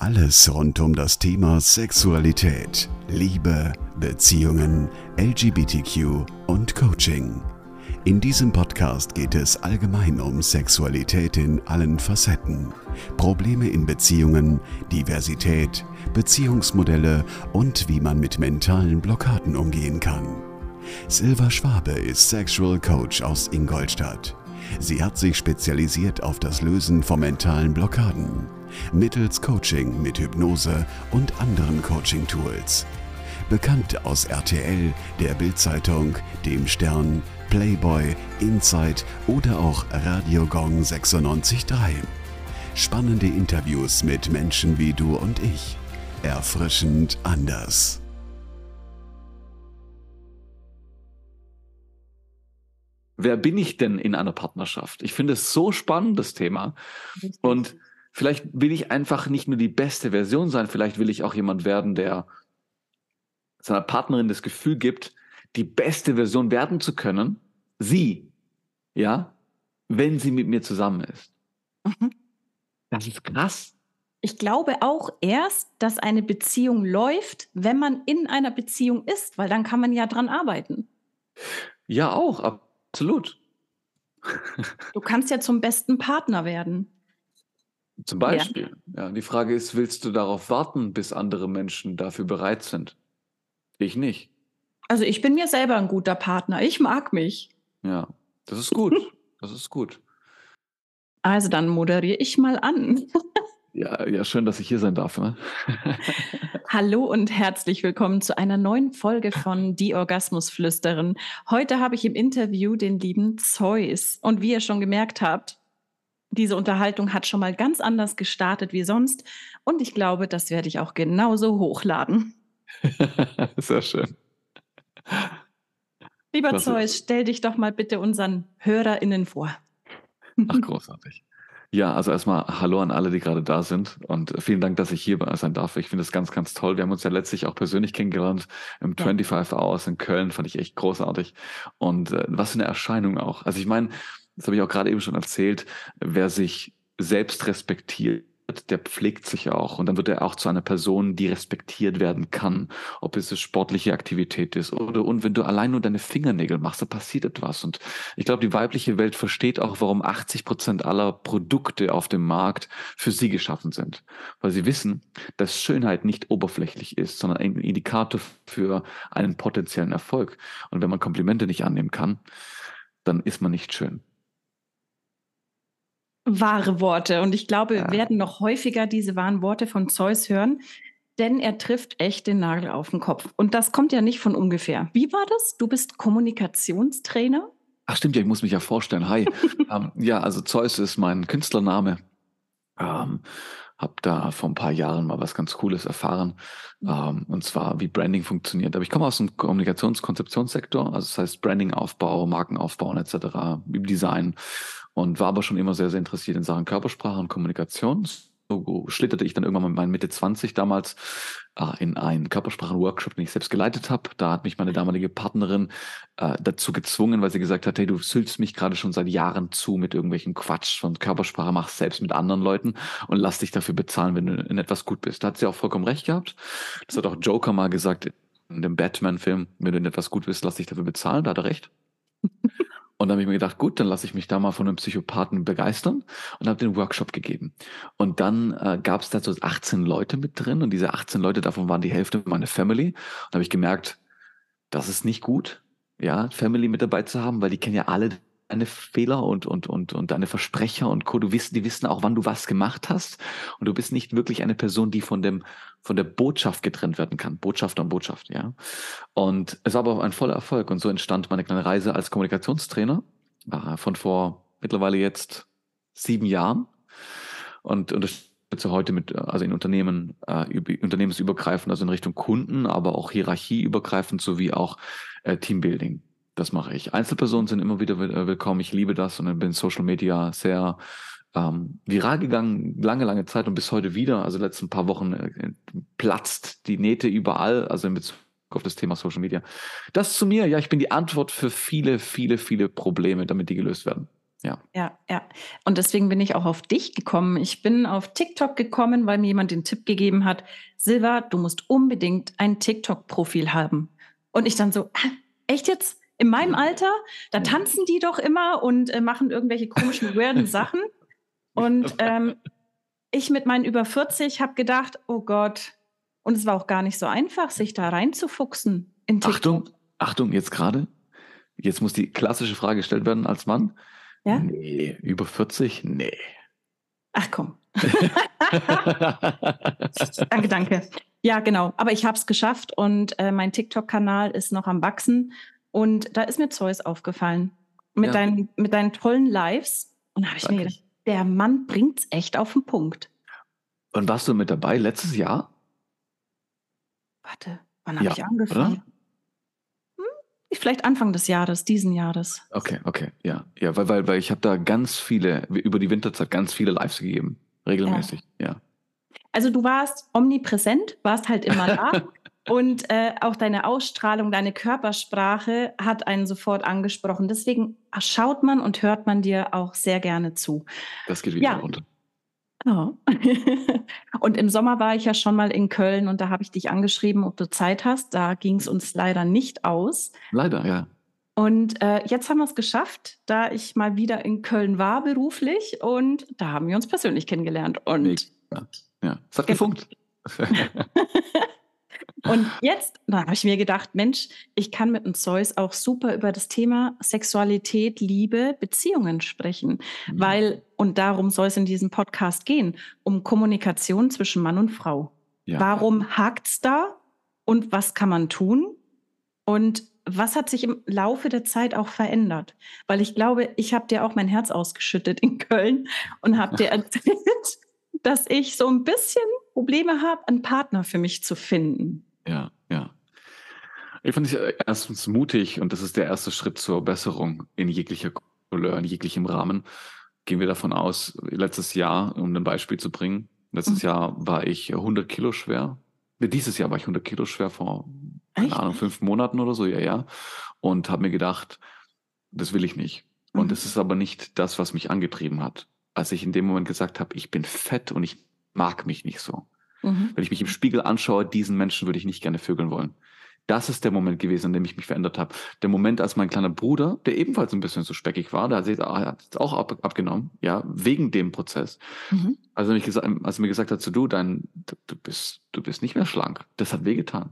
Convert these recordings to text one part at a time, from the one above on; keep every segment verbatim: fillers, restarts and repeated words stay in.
Alles rund um das Thema Sexualität, Liebe, Beziehungen, L G B T Q und Coaching. In diesem Podcast geht es allgemein um Sexualität in allen Facetten, Probleme in Beziehungen, Diversität, Beziehungsmodelle und wie man mit mentalen Blockaden umgehen kann. Silva Schwabe ist Sexual Coach aus Ingolstadt. Sie hat sich spezialisiert auf das Lösen von mentalen Blockaden, mittels Coaching mit Hypnose und anderen Coaching-Tools. Bekannt aus R T L, der Bild-Zeitung, dem Stern, Playboy, Inside oder auch Radio Gong sechsundneunzig Komma drei. Spannende Interviews mit Menschen wie du und ich. Erfrischend anders. Wer bin ich denn in einer Partnerschaft? Ich finde es so spannend, das Thema. Richtig. Und vielleicht will ich einfach nicht nur die beste Version sein, vielleicht will ich auch jemand werden, der seiner Partnerin das Gefühl gibt, die beste Version werden zu können, sie, ja, wenn sie mit mir zusammen ist. Mhm. Das ist krass. Ich glaube auch erst, dass eine Beziehung läuft, wenn man in einer Beziehung ist, weil dann kann man ja dran arbeiten. Ja, auch, absolut. Du kannst ja zum besten Partner werden. Zum Beispiel. Ja. Ja, die Frage ist, willst du darauf warten, bis andere Menschen dafür bereit sind? Ich nicht. Also ich bin mir selber ein guter Partner. Ich mag mich. Ja, das ist gut. Das ist gut. Also dann moderiere ich mal an. Ja, ja, schön, dass ich hier sein darf. Ne? Hallo und herzlich willkommen zu einer neuen Folge von Die Orgasmusflüsterin. Heute habe ich im Interview den lieben Zeus. Und wie ihr schon gemerkt habt, diese Unterhaltung hat schon mal ganz anders gestartet wie sonst. Und ich glaube, das werde ich auch genauso hochladen. Sehr schön. Lieber Klasse. Zeus, stell dich doch mal bitte unseren HörerInnen vor. Ach, großartig. Ja, also erstmal Hallo an alle, die gerade da sind und vielen Dank, dass ich hier sein darf. Ich finde das ganz, ganz toll. Wir haben uns ja letztlich auch persönlich kennengelernt im ja. fünfundzwanzig Hours in Köln, fand ich echt großartig. Und äh, was für eine Erscheinung auch. Also ich meine, das habe ich auch gerade eben schon erzählt, wer sich selbst respektiert, der pflegt sich auch und dann wird er auch zu einer Person, die respektiert werden kann, ob es eine sportliche Aktivität ist oder und wenn du allein nur deine Fingernägel machst, da passiert etwas und ich glaube, die weibliche Welt versteht auch, warum achtzig Prozent aller Produkte auf dem Markt für sie geschaffen sind, weil sie wissen, dass Schönheit nicht oberflächlich ist, sondern ein Indikator für einen potenziellen Erfolg und wenn man Komplimente nicht annehmen kann, dann ist man nicht schön. Wahre Worte. Und ich glaube, wir werden noch häufiger diese wahren Worte von Zeus hören, denn er trifft echt den Nagel auf den Kopf. Und das kommt ja nicht von ungefähr. Wie war das? Du bist Kommunikationstrainer? Ach stimmt, ja, ich muss mich ja vorstellen. Hi. ähm, ja, also Zeus ist mein Künstlername. Ähm, hab da vor ein paar Jahren mal was ganz Cooles erfahren. Ähm, und zwar, wie Branding funktioniert. Aber ich komme aus dem Kommunikationskonzeptionssektor, also das heißt Brandingaufbau, Markenaufbau et cetera, Design. Und war aber schon immer sehr, sehr interessiert in Sachen Körpersprache und Kommunikation. So schlitterte ich dann irgendwann mit meinen Mitte zwanzig damals äh, in einen Körpersprachen-Workshop, den ich selbst geleitet habe. Da hat mich meine damalige Partnerin äh, dazu gezwungen, weil sie gesagt hat, hey, du sülzt mich gerade schon seit Jahren zu mit irgendwelchen Quatsch und Körpersprache, machst selbst mit anderen Leuten und lass dich dafür bezahlen, wenn du in etwas gut bist. Da hat sie auch vollkommen recht gehabt. Das hat auch Joker mal gesagt in dem Batman-Film, wenn du in etwas gut bist, lass dich dafür bezahlen. Da hat er recht. Und dann habe ich mir gedacht, gut, dann lasse ich mich da mal von einem Psychopathen begeistern und habe den Workshop gegeben. Und dann äh, gab es da so achtzehn Leute mit drin und diese achtzehn Leute, davon waren die Hälfte meine Family. Und da habe ich gemerkt, das ist nicht gut, ja, Family mit dabei zu haben, weil die kennen ja alle deine Fehler und und und und deine Versprecher und Co. Du wissen, die wissen auch, wann du was gemacht hast und du bist nicht wirklich eine Person, die von dem von der Botschaft getrennt werden kann, Botschafter und Botschaft, ja. Und es war aber auch ein voller Erfolg und so entstand meine kleine Reise als Kommunikationstrainer äh, von vor mittlerweile jetzt sieben Jahren und unterstütze heute mit also in Unternehmen äh, über, unternehmensübergreifend, also in Richtung Kunden, aber auch hierarchieübergreifend sowie auch äh, Teambuilding. Das mache ich. Einzelpersonen sind immer wieder willkommen. Ich liebe das und bin Social Media sehr ähm, viral gegangen, lange, lange Zeit und bis heute wieder. Also letzten paar Wochen äh, platzt die Nähte überall, also in Bezug auf das Thema Social Media. Das zu mir. Ja, ich bin die Antwort für viele, viele, viele Probleme, damit die gelöst werden. Ja. Ja, ja. Und deswegen bin ich auch auf dich gekommen. Ich bin auf TikTok gekommen, weil mir jemand den Tipp gegeben hat, Silva, du musst unbedingt ein TikTok-Profil haben. Und ich dann so, ah, echt jetzt? In meinem Alter? Da tanzen die doch immer und äh, machen irgendwelche komischen, weirden Sachen. Und ähm, ich mit meinen über vierzig habe gedacht, oh Gott. Und es war auch gar nicht so einfach, sich da reinzufuchsen in TikTok. Achtung, Achtung, jetzt gerade. Jetzt muss die klassische Frage gestellt werden als Mann. Ja? Nee, über vierzig? Nee. Ach komm. Danke, danke. Ja, genau. Aber ich habe es geschafft und äh, mein TikTok-Kanal ist noch am Wachsen. Und da ist mir Zeus aufgefallen. Mit, Ja. deinen, mit deinen tollen Lives. Und da habe ich Danke. mir gedacht, der Mann bringt's echt auf den Punkt. Und warst du mit dabei letztes Jahr? Warte, wann habe Ja, ich angefangen? Hm? Vielleicht Anfang des Jahres, diesen Jahres. Okay, okay, ja. Ja, weil, weil, weil ich habe da ganz viele, über die Winterzeit ganz viele Lives gegeben. Regelmäßig, ja. Also du warst omnipräsent, warst halt immer da. Und äh, auch deine Ausstrahlung, deine Körpersprache hat einen sofort angesprochen. Deswegen schaut man und hört man dir auch sehr gerne zu. Das geht wieder Ja. runter. Oh. Und im Sommer war ich ja schon mal in Köln und da habe ich dich angeschrieben, ob du Zeit hast. Da ging es uns leider nicht aus. Leider, ja. Und äh, jetzt haben wir es geschafft, da ich mal wieder in Köln war beruflich und da haben wir uns persönlich kennengelernt. Und Nee, ja, ja. Es hat Genau. gefunkt. Und jetzt, da habe ich mir gedacht, Mensch, ich kann mit dem Zeus auch super über das Thema Sexualität, Liebe, Beziehungen sprechen. Mhm. Weil, und darum soll es in diesem Podcast gehen, um Kommunikation zwischen Mann und Frau. Ja. Warum hakt's da und was kann man tun? Und was hat sich im Laufe der Zeit auch verändert? Weil ich glaube, ich habe dir auch mein Herz ausgeschüttet in Köln und habe dir erzählt, dass ich so ein bisschen Probleme habe, einen Partner für mich zu finden. Ja, ja. Ich fand es erstens mutig und das ist der erste Schritt zur Besserung in jeglicher Couleur, in jeglichem Rahmen. Gehen wir davon aus, letztes Jahr, um ein Beispiel zu bringen, letztes Mhm. Jahr war ich hundert Kilo schwer. Dieses Jahr war ich hundert Kilo schwer vor, keine Echt? Ahnung, fünf Monaten oder so, ja, ja. Und habe mir gedacht, das will ich nicht. Und Mhm. das ist aber nicht das, was mich angetrieben hat. Als ich in dem Moment gesagt habe, ich bin fett und ich mag mich nicht so. Mhm. Wenn ich mich im Spiegel anschaue, diesen Menschen würde ich nicht gerne vögeln wollen. Das ist der Moment gewesen, in dem ich mich verändert habe. Der Moment, als mein kleiner Bruder, der ebenfalls ein bisschen so speckig war, der hat sich auch ab, abgenommen, ja, wegen dem Prozess. Mhm. Also wenn ich gesagt, als er mir gesagt hat, so du, dein, du bist, du bist nicht mehr schlank. Das hat wehgetan.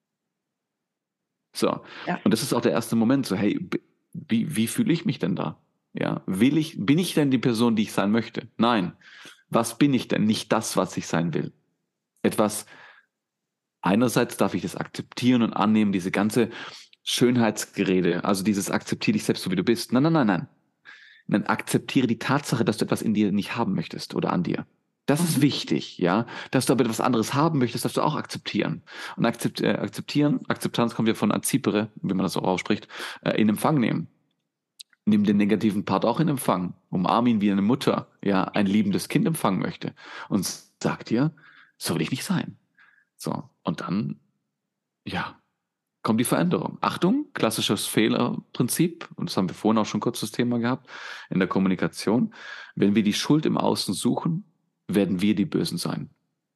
So. Ja. Und das ist auch der erste Moment, so, hey, wie, wie fühle ich mich denn da? Ja, will ich, bin ich denn die Person, die ich sein möchte? Nein. Was bin ich denn? Nicht das, was ich sein will. Etwas, einerseits darf ich das akzeptieren und annehmen, diese ganze Schönheitsgerede, also dieses akzeptiere dich selbst so, wie du bist. Nein, nein, nein, nein. Dann akzeptiere die Tatsache, dass du etwas in dir nicht haben möchtest oder an dir. Das ist Mhm. wichtig, ja. Dass du aber etwas anderes haben möchtest, darfst du auch akzeptieren. Und akzept, äh, akzeptieren, Akzeptanz kommt ja von Azipere, wie man das auch ausspricht, äh, in Empfang nehmen. Nimm den negativen Part auch in Empfang. Umarm ihn wie eine Mutter, ja, ein liebendes Kind empfangen möchte. Und sag dir, so will ich nicht sein. So. Und dann, ja, kommt die Veränderung. Achtung, klassisches Fehlerprinzip, und das haben wir vorhin auch schon kurz das Thema gehabt, in der Kommunikation. Wenn wir die Schuld im Außen suchen, werden wir die Bösen sein.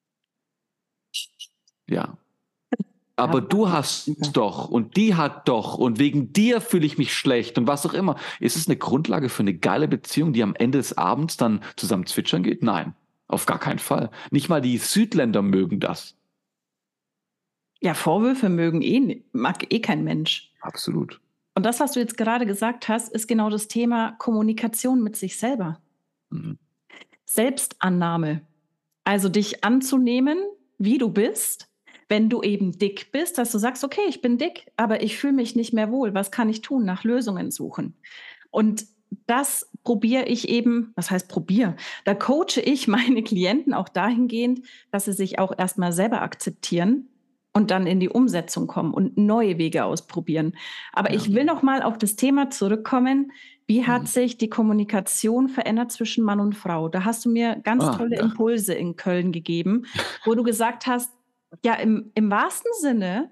Ja. Aber du hast doch und die hat doch und wegen dir fühle ich mich schlecht und was auch immer. Ist es eine Grundlage für eine geile Beziehung, die am Ende des Abends dann zusammen zwitschern geht? Nein, auf gar keinen Fall. Nicht mal die Südländer mögen das. Ja, Vorwürfe mögen eh, mag eh kein Mensch. Absolut. Und das, was du jetzt gerade gesagt hast, ist genau das Thema Kommunikation mit sich selber. Mhm. Selbstannahme. Also dich anzunehmen, wie du bist, wenn du eben dick bist, dass du sagst, okay, ich bin dick, aber ich fühle mich nicht mehr wohl. Was kann ich tun? Nach Lösungen suchen. Und das probiere ich eben, was heißt probiere? Da coache ich meine Klienten auch dahingehend, dass sie sich auch erstmal selber akzeptieren und dann in die Umsetzung kommen und neue Wege ausprobieren. Aber Ja. ich will noch mal auf das Thema zurückkommen. Wie hat Mhm. sich die Kommunikation verändert zwischen Mann und Frau? Da hast du mir ganz Ah, tolle ja. Impulse in Köln gegeben, wo du gesagt hast, ja, im, im wahrsten Sinne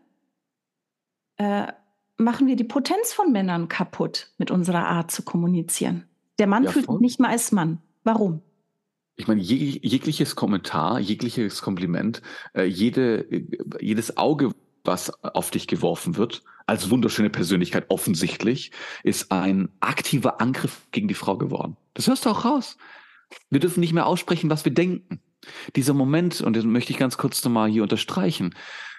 äh, machen wir die Potenz von Männern kaputt mit unserer Art zu kommunizieren. Der Mann Ja, fühlt sich voll. nicht mal als Mann. Warum? Ich meine, jeg jegliches Kommentar, jegliches Kompliment, äh, jede, äh, jedes Auge, was auf dich geworfen wird, als wunderschöne Persönlichkeit offensichtlich, ist ein aktiver Angriff gegen die Frau geworden. Das hörst du auch raus. Wir dürfen nicht mehr aussprechen, was wir denken. Dieser Moment, und den möchte ich ganz kurz nochmal hier unterstreichen.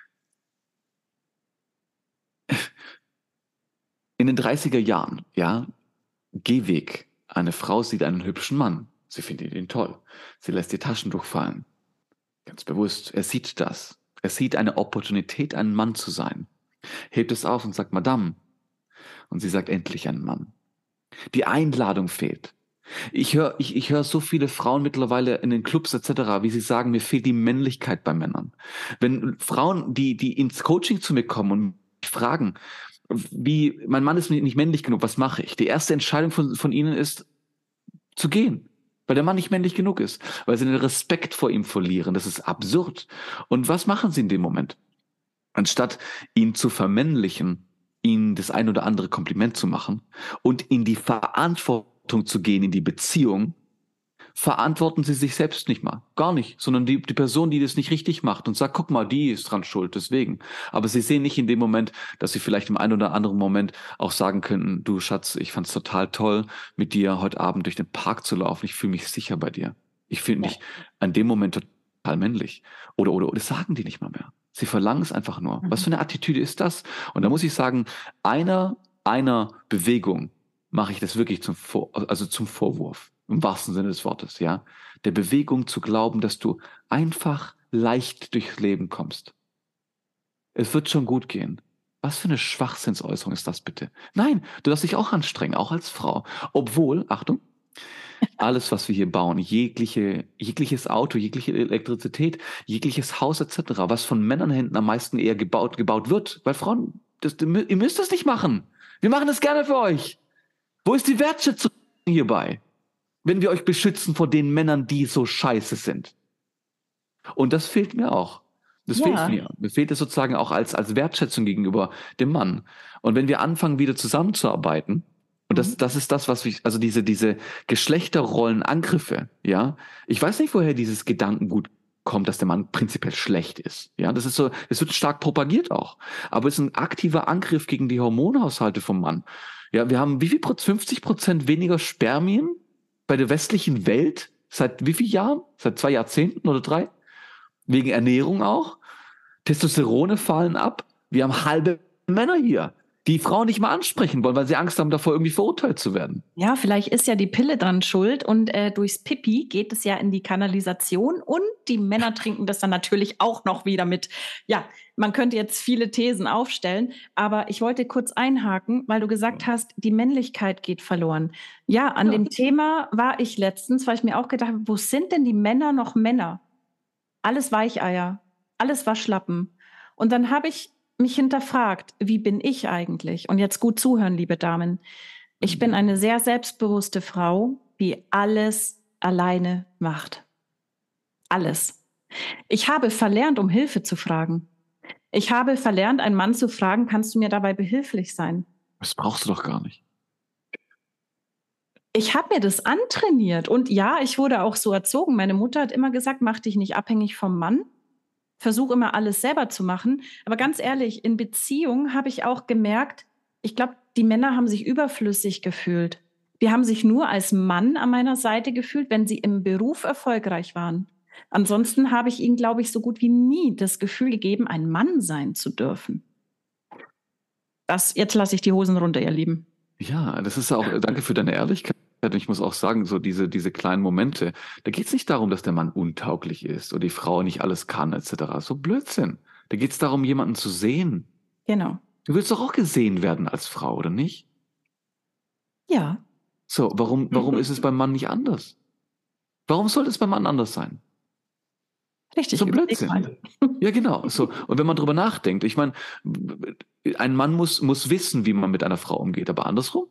In den dreißiger Jahren, ja, Gehweg. Eine Frau sieht einen hübschen Mann. Sie findet ihn toll. Sie lässt ihr Taschentuch fallen. Ganz bewusst. Er sieht das. Er sieht eine Opportunität, ein Mann zu sein. Hebt es auf und sagt, Madame. Und sie sagt, endlich ein Mann. Die Einladung fehlt. Ich höre ich, ich hör so viele Frauen mittlerweile in den Clubs et cetera, wie sie sagen, mir fehlt die Männlichkeit bei Männern. Wenn Frauen, die, die ins Coaching zu mir kommen und mich fragen, wie, mein Mann ist nicht männlich genug, was mache ich? Die erste Entscheidung von, von ihnen ist, zu gehen. Weil der Mann nicht männlich genug ist. Weil sie den Respekt vor ihm verlieren. Das ist absurd. Und was machen sie in dem Moment? Anstatt ihn zu vermännlichen, ihm das ein oder andere Kompliment zu machen und in die Verantwortung zu gehen, in die Beziehung, verantworten sie sich selbst nicht mal. Gar nicht. Sondern die, die Person, die das nicht richtig macht und sagt, guck mal, die ist dran schuld, deswegen. Aber sie sehen nicht in dem Moment, dass sie vielleicht im einen oder anderen Moment auch sagen könnten, du Schatz, ich fand's total toll, mit dir heute Abend durch den Park zu laufen. Ich fühle mich sicher bei dir. Ich fühle mich an dem Moment total männlich. Oder, oder, oder, das sagen die nicht mal mehr. Sie verlangen es einfach nur. Was für eine Attitüde ist das? Und da muss ich sagen, einer, einer Bewegung mache ich das wirklich zum, Vor also zum Vorwurf. Im wahrsten Sinne des Wortes, ja. Der Bewegung zu glauben, dass du einfach leicht durchs Leben kommst. Es wird schon gut gehen. Was für eine Schwachsinnsäußerung ist das bitte? Nein, du darfst dich auch anstrengen, auch als Frau. Obwohl, Achtung, alles, was wir hier bauen, jegliche, jegliches Auto, jegliche Elektrizität, jegliches Haus et cetera, was von Männern hinten am meisten eher gebaut, gebaut wird, weil Frauen, das, ihr müsst das nicht machen. Wir machen das gerne für euch. Wo ist die Wertschätzung hierbei? Wenn wir euch beschützen vor den Männern, die so scheiße sind. Und das fehlt mir auch. Das Ja. fehlt mir. Mir fehlt es sozusagen auch als, als Wertschätzung gegenüber dem Mann. Und wenn wir anfangen, wieder zusammenzuarbeiten, und das, das ist das, was ich, also diese, diese Geschlechterrollenangriffe, ja. Ich weiß nicht, woher dieses Gedankengut kommt, dass der Mann prinzipiell schlecht ist. Ja, das ist so, es wird stark propagiert auch. Aber es ist ein aktiver Angriff gegen die Hormonhaushalte vom Mann. Ja, wir haben wie viel Prozent, fünfzig Prozent weniger Spermien bei der westlichen Welt, seit wie vielen Jahren? Seit zwei Jahrzehnten oder drei? Wegen Ernährung auch. Testosterone fallen ab. Wir haben halbe Männer hier, die Frauen nicht mal ansprechen wollen, weil sie Angst haben, davor irgendwie verurteilt zu werden. Ja, vielleicht ist ja die Pille dran schuld und äh, durchs Pipi geht es ja in die Kanalisation und die Männer trinken das dann natürlich auch noch wieder mit. Ja, man könnte jetzt viele Thesen aufstellen, aber ich wollte kurz einhaken, weil du gesagt hast, die Männlichkeit geht verloren. Ja, an Ja. dem Thema war ich letztens, weil ich mir auch gedacht habe, wo sind denn die Männer noch Männer? Alles Weicheier, alles Waschlappen. Und dann habe ich mich hinterfragt, wie bin ich eigentlich? Und jetzt gut zuhören, liebe Damen. Ich bin eine sehr selbstbewusste Frau, die alles alleine macht. Alles. Ich habe verlernt, um Hilfe zu fragen. Ich habe verlernt, einen Mann zu fragen, kannst du mir dabei behilflich sein? Das brauchst du doch gar nicht. Ich habe mir das antrainiert und ja, ich wurde auch so erzogen. Meine Mutter hat immer gesagt, mach dich nicht abhängig vom Mann. Versuch immer alles selber zu machen. Aber ganz ehrlich, in Beziehungen habe ich auch gemerkt, ich glaube, die Männer haben sich überflüssig gefühlt. Die haben sich nur als Mann an meiner Seite gefühlt, wenn sie im Beruf erfolgreich waren. Ansonsten habe ich ihnen, glaube ich, so gut wie nie das Gefühl gegeben, ein Mann sein zu dürfen. Das, jetzt lasse ich die Hosen runter, ihr Lieben. Ja, das ist auch, danke für deine Ehrlichkeit. Ich muss auch sagen, so diese, diese kleinen Momente, da geht es nicht darum, dass der Mann untauglich ist oder die Frau nicht alles kann, et cetera. So Blödsinn. Da geht es darum, jemanden zu sehen. Genau. Du willst doch auch gesehen werden als Frau, oder nicht? Ja. So, warum, warum ist es beim Mann nicht anders? Warum sollte es beim Mann anders sein? Richtig. So Blödsinn. Ja, genau. So. Und wenn man drüber nachdenkt, ich meine, ein Mann muss, muss wissen, wie man mit einer Frau umgeht, aber andersrum.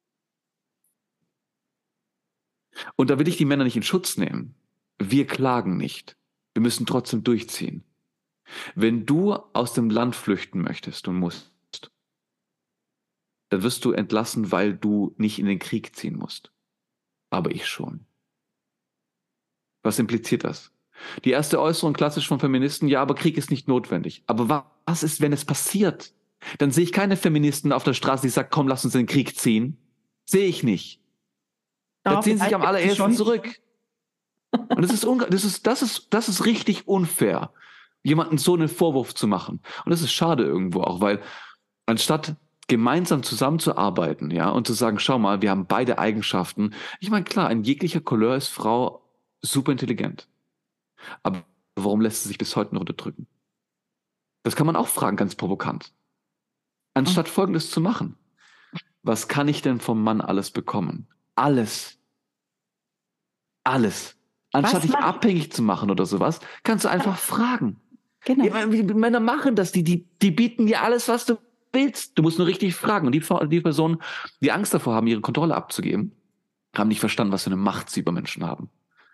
Und da will ich die Männer nicht in Schutz nehmen. Wir klagen nicht. Wir müssen trotzdem durchziehen. Wenn du aus dem Land flüchten möchtest und musst, dann wirst du entlassen, weil du nicht in den Krieg ziehen musst. aber ich schon. Was impliziert das? Die erste Äußerung klassisch von Feministen, ja, aber Krieg ist nicht notwendig. Aber was ist, wenn es passiert? Dann sehe ich keine Feministen auf der Straße, die sagen, komm, lass uns in den Krieg ziehen. Sehe ich nicht. Da Ja, ziehen sich am vielleicht allerersten schon. zurück. Und das ist, unge- das, ist, das, ist, das ist richtig unfair, jemandem so einen Vorwurf zu machen. Und das ist schade irgendwo auch, weil anstatt gemeinsam zusammenzuarbeiten, ja, und zu sagen, schau mal, wir haben beide Eigenschaften. Ich meine, klar, in jeglicher Couleur ist Frau super intelligent. Aber warum lässt sie sich bis heute noch unterdrücken? Das kann man auch fragen, ganz provokant. Anstatt Folgendes zu machen. Was kann ich denn vom Mann alles bekommen? Alles. Alles. Anstatt Was dich macht- abhängig zu machen oder sowas, kannst du einfach fragen. Genau. Ja, wie- Männer machen das, die, die, die bieten dir alles, was du willst. Du musst nur richtig fragen. Und die, die Personen, die Angst davor haben, ihre Kontrolle abzugeben, haben nicht verstanden, was für eine Macht sie über Menschen haben.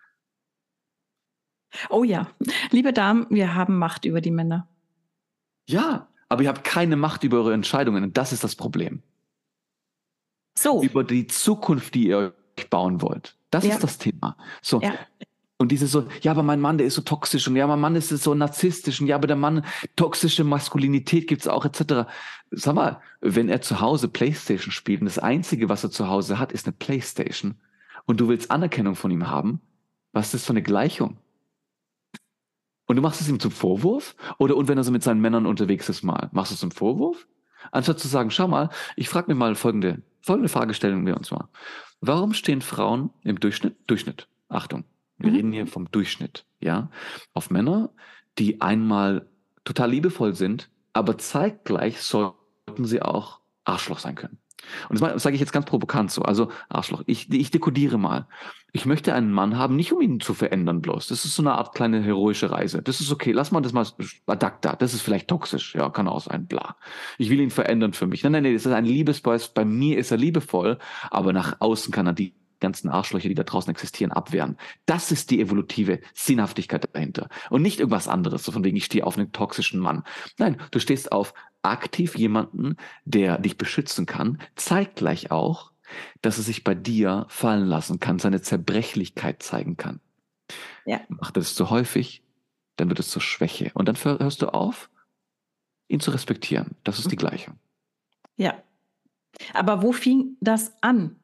Oh ja, liebe Damen, wir haben Macht über die Männer. Ja, aber ihr habt keine Macht über eure Entscheidungen. Und das ist das Problem. So, Über die Zukunft, die ihr euch bauen wollt. Das Ja. ist das Thema. So. Ja. Und diese so, ja, aber mein Mann, der ist so toxisch und ja, mein Mann ist so narzisstisch und ja, aber der Mann, toxische Maskulinität gibt's auch, et cetera. Sag mal, wenn er zu Hause Playstation spielt und das Einzige, was er zu Hause hat, ist eine Playstation und du willst Anerkennung von ihm haben, was ist das für eine Gleichung? Und du machst es ihm zum Vorwurf? Oder und wenn er so mit seinen Männern unterwegs ist mal, machst du es zum Vorwurf? Anstatt zu sagen, schau mal, ich frage mir mal folgende, folgende Frage stellen wir uns mal. Warum stehen Frauen im Durchschnitt, Durchschnitt, Achtung, wir Mhm. reden hier vom Durchschnitt, ja, auf Männer, die einmal total liebevoll sind, aber zeitgleich sollten sie auch Arschloch sein können. Und das sage ich jetzt ganz provokant so, also Arschloch, ich, ich dekodiere mal. Ich möchte einen Mann haben, nicht um ihn zu verändern bloß. Das ist so eine Art kleine heroische Reise. Das ist okay, lass mal das mal ad acta. Das ist vielleicht toxisch, ja, kann auch sein, bla. Ich will ihn verändern für mich. Nein, nein, nein, das ist ein Liebesboy. Bei mir ist er liebevoll, aber nach außen kann er die ganzen Arschlöcher, die da draußen existieren, abwehren. Das ist die evolutive Sinnhaftigkeit dahinter. Und nicht irgendwas anderes, so von wegen, ich stehe auf einen toxischen Mann. Nein, du stehst auf aktiv jemanden, der dich beschützen kann, zeitgleich auch, dass er sich bei dir fallen lassen kann, seine Zerbrechlichkeit zeigen kann. Ja. Macht er das zu häufig, dann wird es zur Schwäche. Und dann hörst du auf, ihn zu respektieren. Das ist die Gleichung. Ja. Aber wo fing das an?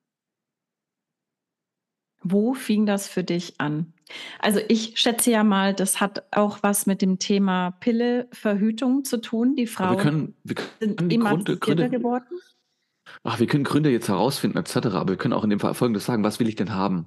Wo fing das für dich an? Also ich schätze ja mal, das hat auch was mit dem Thema Pille, Verhütung zu tun. Die Aber Frauen wir können, wir sind können die Gründe, emanzipierter Gründe, geworden. ach, wir können Gründe jetzt herausfinden, et cetera. Aber wir können auch in dem Fall Folgendes sagen: Was will ich denn haben?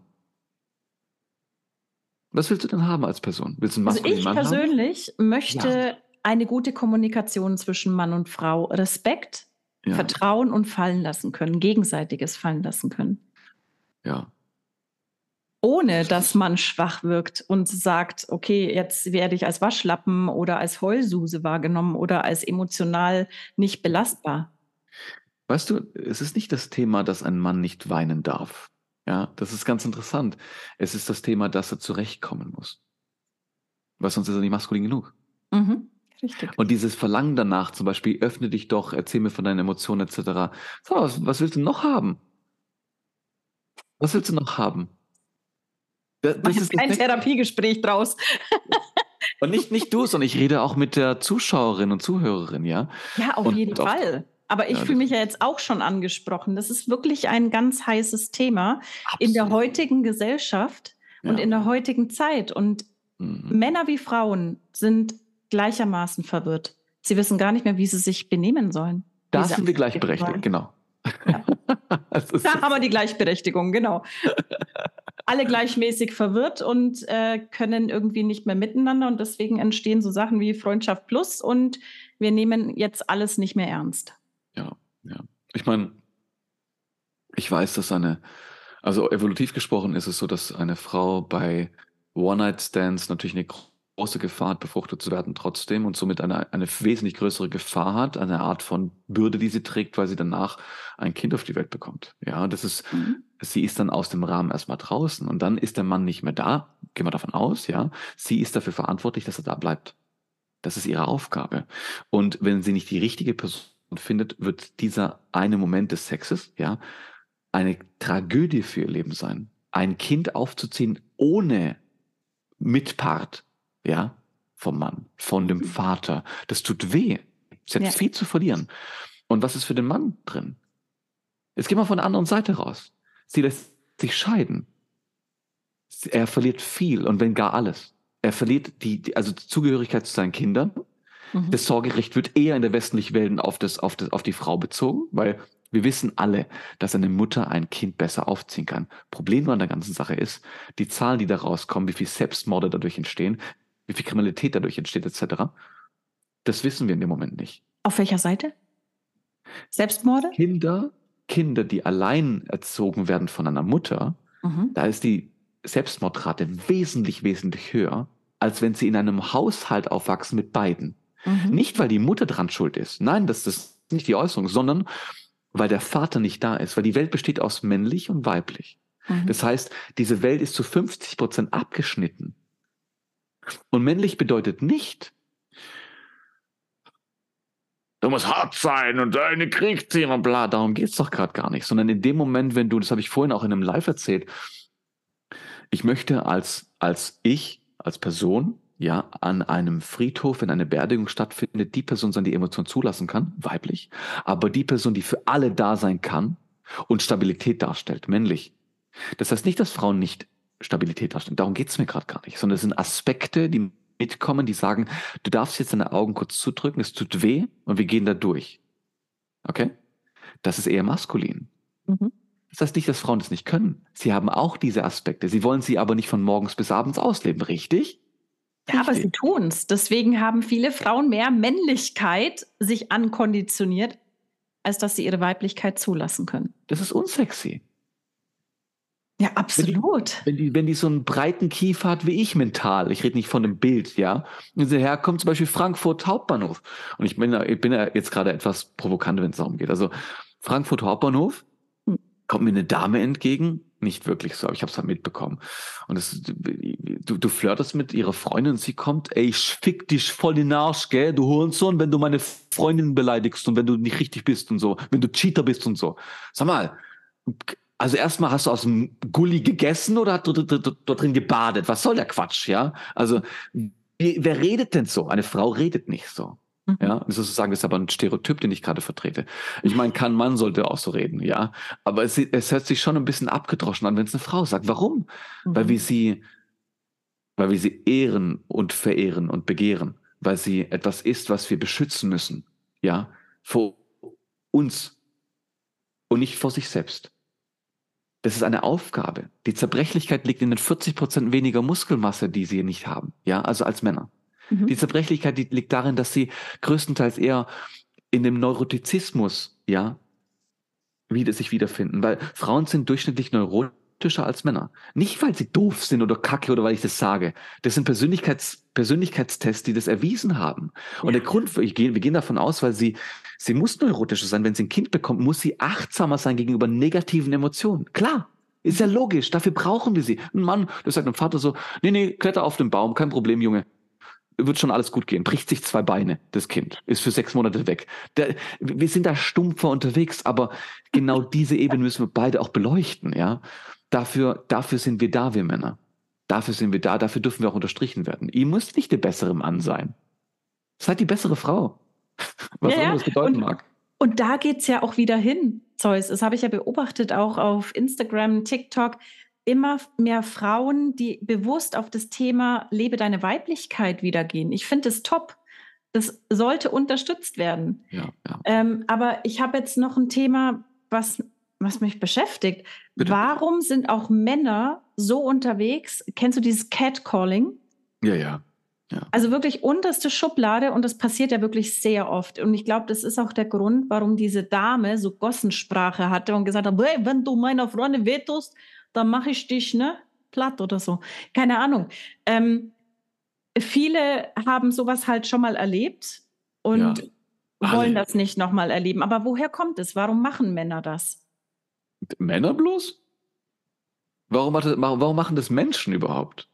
Was willst du denn haben als Person? Willst du einen Also maskulinen ich Mann haben? persönlich möchte eine gute Kommunikation zwischen Mann und Frau, Respekt, Ja, Vertrauen und fallen lassen können, gegenseitiges fallen lassen können. ja. Ohne dass man schwach wirkt und sagt, okay, jetzt werde ich als Waschlappen oder als Heulsuse wahrgenommen oder als emotional nicht belastbar. Weißt du, es ist nicht das Thema, dass ein Mann nicht weinen darf. Ja, das ist ganz interessant. Es ist das Thema, dass er zurechtkommen muss. Weil sonst ist er nicht maskulin genug. Mhm. Richtig. Und dieses Verlangen danach, zum Beispiel, öffne dich doch, erzähl mir von deinen Emotionen, et cetera. So, was, was willst du noch haben? Was willst du noch haben? Das, Mach das jetzt ist das kein Nächste. Therapiegespräch draus. Und nicht, nicht du, sondern ich rede auch mit der Zuschauerin und Zuhörerin, ja. Ja, auf Und jeden auch- Fall. Aber ich Ja, fühle mich ja jetzt auch schon angesprochen. Das ist wirklich ein ganz heißes Thema in der Absolut. heutigen Gesellschaft und Ja. in der heutigen Zeit. Und Mhm. Männer wie Frauen sind gleichermaßen verwirrt. Sie wissen gar nicht mehr, wie sie sich benehmen sollen. Da Wie sie sind wir antworten gleichberechtigt, sollen. genau. Ja. Das ist Da haben wir die Gleichberechtigung, genau. Alle gleichmäßig verwirrt und äh, können irgendwie nicht mehr miteinander. Und deswegen entstehen so Sachen wie Freundschaft plus und wir nehmen jetzt alles nicht mehr ernst. Ja, ja. Ich meine, ich weiß, dass eine, also evolutiv gesprochen ist es so, dass eine Frau bei One-Night-Stands natürlich eine große Gefahr hat, befruchtet zu werden trotzdem und somit eine, eine wesentlich größere Gefahr hat, eine Art von Bürde, die sie trägt, weil sie danach ein Kind auf die Welt bekommt. Ja, das ist, Mhm. sie ist dann aus dem Rahmen erstmal draußen und dann ist der Mann nicht mehr da, gehen wir davon aus, ja. Sie ist dafür verantwortlich, dass er da bleibt. Das ist ihre Aufgabe. Und wenn sie nicht die richtige Person findet, wird dieser eine Moment des Sexes, ja, eine Tragödie für ihr Leben sein, ein Kind aufzuziehen ohne Mitpart, ja, vom Mann, von dem Vater. Das tut weh. Sie hat Ja. viel zu verlieren. Und was ist für den Mann drin? Jetzt gehen wir von der anderen Seite raus. Sie lässt sich scheiden. Er verliert viel und wenn gar alles. Er verliert die, die also die Zugehörigkeit zu seinen Kindern. Mhm. Das Sorgerecht wird eher in der westlichen Welt auf, das, auf, das, auf die Frau bezogen, weil wir wissen alle, dass eine Mutter ein Kind besser aufziehen kann. Problem an der ganzen Sache ist, die Zahlen, die da rauskommen, wie viel Selbstmorde dadurch entstehen, wie viel Kriminalität dadurch entsteht, et cetera. Das wissen wir in dem Moment nicht. Auf welcher Seite? Selbstmorde? Kinder, Kinder, die allein erzogen werden von einer Mutter, Mhm. da ist die Selbstmordrate wesentlich, wesentlich höher, als wenn sie in einem Haushalt aufwachsen mit beiden. Mhm. Nicht, weil die Mutter dran schuld ist. Nein, das ist nicht die Äußerung, sondern weil der Vater nicht da ist. Weil die Welt besteht aus männlich und weiblich. Mhm. Das heißt, diese Welt ist zu fünfzig Prozent abgeschnitten. Und männlich bedeutet nicht, du musst hart sein und eine Krieg ziehen und bla. Darum geht es doch gerade gar nicht. Sondern in dem Moment, wenn du, das habe ich vorhin auch in einem Live erzählt, ich möchte als, als ich, als Person, ja, an einem Friedhof, wenn eine Beerdigung stattfindet, die Person sein, die Emotionen zulassen kann, weiblich, aber die Person, die für alle da sein kann und Stabilität darstellt, männlich. Das heißt nicht, dass Frauen nicht Stabilität darstellen. Darum geht es mir gerade gar nicht, sondern es sind Aspekte, die mitkommen, die sagen, du darfst jetzt deine Augen kurz zudrücken, es tut weh und wir gehen da durch. Okay? Das ist eher maskulin. Mhm. Das heißt nicht, dass Frauen das nicht können. Sie haben auch diese Aspekte. Sie wollen sie aber nicht von morgens bis abends ausleben, richtig? Ja, aber Richtig. sie tun es. Deswegen haben viele Frauen mehr Männlichkeit sich ankonditioniert, als dass sie ihre Weiblichkeit zulassen können. Das ist unsexy. Ja, absolut. Wenn die, wenn die so einen breiten Kiefer hat wie ich mental, ich rede nicht von einem Bild, ja. Und sie herkommt zum Beispiel Frankfurt Hauptbahnhof. Und ich bin, ich bin ja jetzt gerade etwas provokant, wenn es darum geht. Also Frankfurt Hauptbahnhof, kommt mir eine Dame entgegen, nicht wirklich so, aber ich habe es halt mitbekommen. Und das, du, du flirtest mit ihrer Freundin und sie kommt, ey, ich fick dich voll in den Arsch, gell, du Hurensohn, wenn du meine Freundin beleidigst und wenn du nicht richtig bist und so, wenn du Cheater bist und so. Sag mal, also erstmal hast du aus dem Gully gegessen oder hast du dort drin gebadet? Was soll der Quatsch, ja? Also, wer redet denn so? Eine Frau redet nicht so. Mhm. Ja, das ist sozusagen, das ist aber ein Stereotyp, den ich gerade vertrete. Ich meine, kein Mann sollte auch so reden, ja. Aber es, es hört sich schon ein bisschen abgedroschen an, wenn es eine Frau sagt. Warum? Mhm. Weil wir sie, weil wir sie ehren und verehren und begehren. Weil sie etwas ist, was wir beschützen müssen, ja. Vor uns und nicht vor sich selbst. Das ist eine Aufgabe. Die Zerbrechlichkeit liegt in den vierzig Prozent weniger Muskelmasse, die sie nicht haben, ja, also als Männer. Mhm. Die Zerbrechlichkeit die liegt darin, dass sie größtenteils eher in dem Neurotizismus, ja, wieder, sich wiederfinden. Weil Frauen sind durchschnittlich neurotischer als Männer. Nicht, weil sie doof sind oder kacke oder weil ich das sage. Das sind Persönlichkeits, Persönlichkeitstests, die das erwiesen haben. Und Ja. der Grund, ich gehe, wir gehen davon aus, weil sie, sie muss neurotischer sein. Wenn sie ein Kind bekommt, muss sie achtsamer sein gegenüber negativen Emotionen. Klar. Ist ja logisch. Dafür brauchen wir sie. Ein Mann, der sagt dem Vater so, nee, nee, kletter auf den Baum, kein Problem, Junge. Wird schon alles gut gehen. Bricht sich zwei Beine, das Kind. Ist für sechs Monate weg. Der, wir sind da stumpfer unterwegs, aber genau diese Ebene müssen wir beide auch beleuchten, ja. Dafür, dafür sind wir da, wir Männer. Dafür sind wir da, dafür dürfen wir auch unterstrichen werden. Ihr müsst nicht der bessere Mann sein. Seid die bessere Frau. Was Ja, auch ja. immer das bedeuten Und- mag. Und da geht's ja auch wieder hin, Zeus. Das habe ich ja beobachtet, auch auf Instagram, TikTok. Immer mehr Frauen, die bewusst auf das Thema Lebe deine Weiblichkeit wieder gehen. Ich finde es top. Das sollte unterstützt werden. Ja, ja. Ähm, aber ich habe jetzt noch ein Thema, was, was mich beschäftigt. Bitte. Warum sind auch Männer so unterwegs? Kennst du dieses Catcalling? Ja, ja. Also wirklich unterste Schublade und das passiert ja wirklich sehr oft. Und ich glaube, das ist auch der Grund, warum diese Dame so Gossensprache hatte und gesagt hat, hey, wenn du meiner Freundin wehtust, dann mache ich dich ne platt oder so. Keine Ahnung. Ähm, viele haben sowas halt schon mal erlebt und Ja. Alle. wollen das nicht nochmal erleben. Aber woher kommt es? Warum machen Männer das? Männer bloß? Warum, hat das, warum machen das Menschen überhaupt?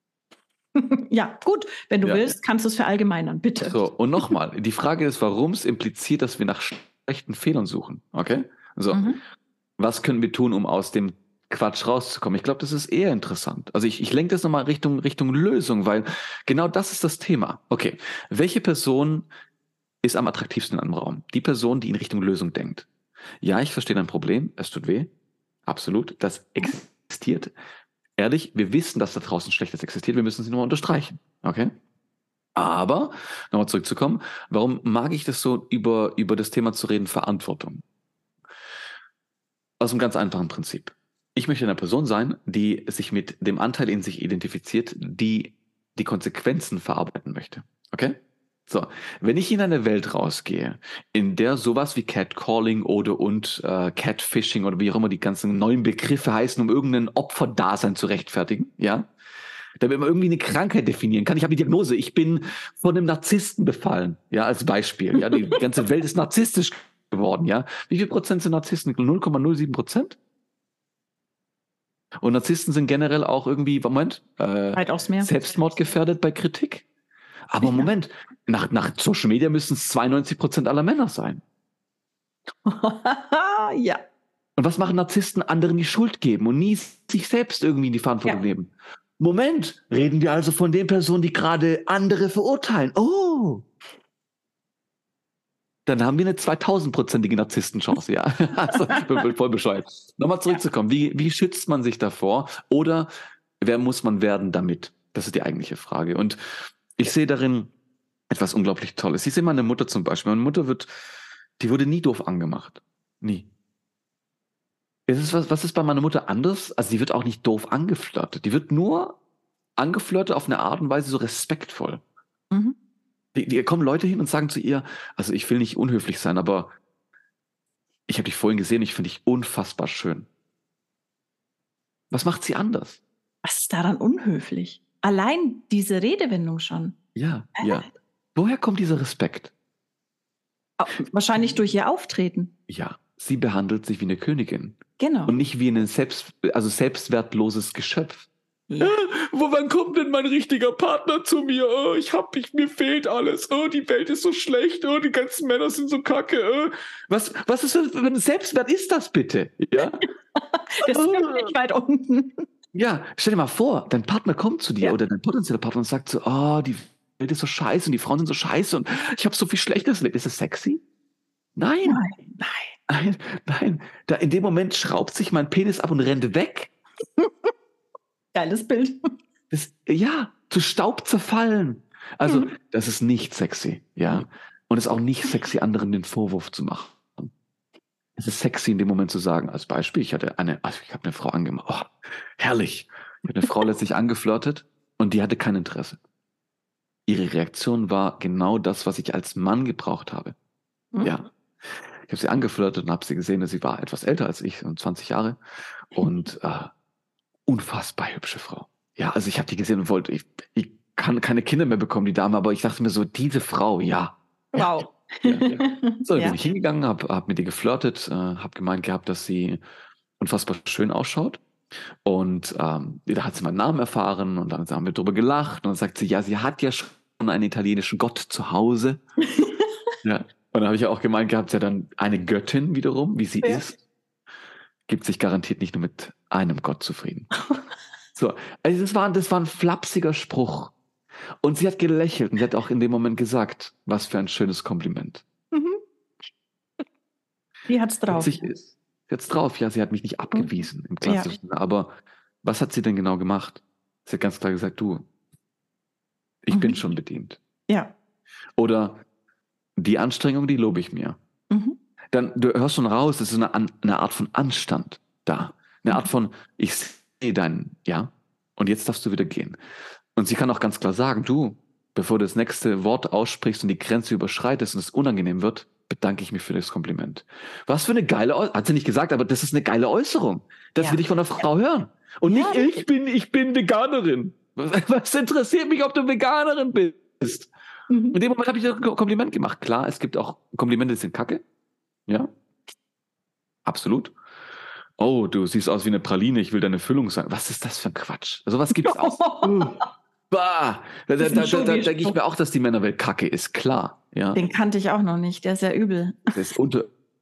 Ja, gut, wenn du Ja. willst, kannst du es verallgemeinern, bitte. So, und nochmal, die Frage ist, warum es impliziert, dass wir nach schlechten Fehlern suchen. Okay? So, Mhm. was können wir tun, um aus dem Quatsch rauszukommen? Ich glaube, das ist eher interessant. Also ich, ich lenke das nochmal Richtung, Richtung Lösung, weil genau das ist das Thema. Okay, welche Person ist am attraktivsten in einem Raum? Die Person, die in Richtung Lösung denkt. Ja, ich verstehe dein Problem, es tut weh. Absolut, das existiert. Ehrlich, wir wissen, dass da draußen Schlechtes existiert, wir müssen es nur unterstreichen. Okay? Aber, nochmal zurückzukommen, warum mag ich das so, über, über das Thema zu reden, Verantwortung? Aus einem ganz einfachen Prinzip. Ich möchte eine Person sein, die sich mit dem Anteil in sich identifiziert, die die Konsequenzen verarbeiten möchte. Okay? So, wenn ich in eine Welt rausgehe, in der sowas wie Catcalling oder und äh, Catfishing oder wie auch immer die ganzen neuen Begriffe heißen, um irgendein Opferdasein zu rechtfertigen, ja, damit man irgendwie eine Krankheit definieren kann. Ich habe die Diagnose, ich bin von einem Narzissten befallen, ja, als Beispiel. Ja, die ganze Welt ist narzisstisch geworden, ja. Wie viel Prozent sind Narzissten? null Komma null sieben Prozent? Und Narzissten sind generell auch irgendwie, Moment, äh, weitaus mehr. Selbstmordgefährdet bei Kritik. Aber ja. Moment, nach, nach Social Media müssen es zweiundneunzig Prozent aller Männer sein. Ja. Und was machen Narzissten? Anderen die Schuld geben und nie sich selbst irgendwie in die Verantwortung ja. nehmen. Moment, reden wir also von den Personen, die gerade andere verurteilen. Oh. Dann haben wir eine zweitausendprozentige Narzisstenchance, ja. Also, voll bescheuert. Nochmal zurückzukommen. Wie, wie schützt man sich davor? Oder wer muss man werden damit? Das ist die eigentliche Frage. Und ich sehe darin etwas unglaublich Tolles. Ich sehe meine Mutter zum Beispiel. Meine Mutter wird, die wurde nie doof angemacht. Nie. Es ist was, was ist bei meiner Mutter anders? Also die wird auch nicht doof angeflirtet. Die wird nur angeflirtet auf eine Art und Weise so respektvoll. Mhm. Die, die kommen Leute hin und sagen zu ihr, also ich will nicht unhöflich sein, aber ich habe dich vorhin gesehen, ich finde dich unfassbar schön. Was macht sie anders? Was ist daran unhöflich? Allein diese Redewendung schon. Ja, äh? ja. Woher kommt dieser Respekt? Wahrscheinlich durch ihr Auftreten. Ja, sie behandelt sich wie eine Königin. Genau. Und nicht wie ein selbst, also selbstwertloses Geschöpf. Ja. Äh, wo, wann kommt denn mein richtiger Partner zu mir? Oh, ich hab, ich, mir fehlt alles. Oh, die Welt ist so schlecht. Oh, die ganzen Männer sind so kacke. Oh. Was, was ist das für ein Selbstwert ist das bitte? Ja? Das ist wirklich weit unten. Ja, stell dir mal vor, dein Partner kommt zu dir ja. oder dein potenzieller Partner und sagt so, oh, die Welt ist so scheiße und die Frauen sind so scheiße und ich habe so viel Schlechtes erlebt. Ist das sexy? Nein. Nein, nein. Nein, nein. Da in dem Moment schraubt sich mein Penis ab und rennt weg. Geiles Bild. Das, ja, zu Staub zerfallen. Also, mhm. das ist nicht sexy, ja. Und es ist auch nicht sexy, anderen den Vorwurf zu machen. Es ist sexy, in dem Moment zu sagen, als Beispiel, ich hatte eine, also ich habe eine Frau angemacht, oh, herrlich. Ich habe eine Frau letztlich angeflirtet und die hatte kein Interesse. Ihre Reaktion war genau das, was ich als Mann gebraucht habe. Mhm. Ja. Ich habe sie angeflirtet und habe sie gesehen, dass sie war etwas älter als ich, um zwanzig Jahre. Und äh, unfassbar hübsche Frau. Ja, also ich habe die gesehen und wollte, ich, ich kann keine Kinder mehr bekommen, die Dame, aber ich dachte mir so, diese Frau, ja. Wow. Ja, ja. So, dann ja. bin ich hingegangen, habe hab mit ihr geflirtet, äh, habe gemeint gehabt, dass sie unfassbar schön ausschaut. Und ähm, da hat sie meinen Namen erfahren und dann haben wir drüber gelacht und dann sagt sie, ja, sie hat ja schon einen italienischen Gott zu Hause. Ja. Und dann habe ich ja auch gemeint gehabt, sie hat dann eine Göttin wiederum, wie sie ja. ist, gibt sich garantiert nicht nur mit einem Gott zufrieden. So, also das war, das war ein flapsiger Spruch. Und sie hat gelächelt und sie hat auch in dem Moment gesagt, was für ein schönes Kompliment. Mhm. Die hat's drauf. Sie hat's drauf, ja, sie hat mich nicht abgewiesen im klassischen Sinne. Ja. Aber was hat sie denn genau gemacht? Sie hat ganz klar gesagt, du, ich mhm. bin schon bedient. Ja. Oder die Anstrengung, die lobe ich mir. Mhm. Dann, du hörst schon raus, es ist eine, eine Art von Anstand da. Eine mhm. Art von, ich sehe deinen, ja, und jetzt darfst du wieder gehen. Und sie kann auch ganz klar sagen, du, bevor du das nächste Wort aussprichst und die Grenze überschreitest und es unangenehm wird, bedanke ich mich für das Kompliment. Was für eine geile Äußerung, hat sie nicht gesagt, aber das ist eine geile Äußerung. Das ja. will ich von einer Frau ja. hören. Und ja. nicht, ich bin, ich bin Veganerin. Was interessiert mich, ob du Veganerin bist? Mhm. In dem Moment habe ich ein Kompliment gemacht. Klar, es gibt auch Komplimente, die sind kacke. Ja, absolut. Oh, du siehst aus wie eine Praline, ich will deine Füllung sein. Was ist das für ein Quatsch? Also was gibt's auch? uh, bah, da da, da, da, da denke ich mir auch, dass die Männerwelt kacke ist, klar. Ja. Den kannte ich auch noch nicht, der ist ja übel. Das ist unter,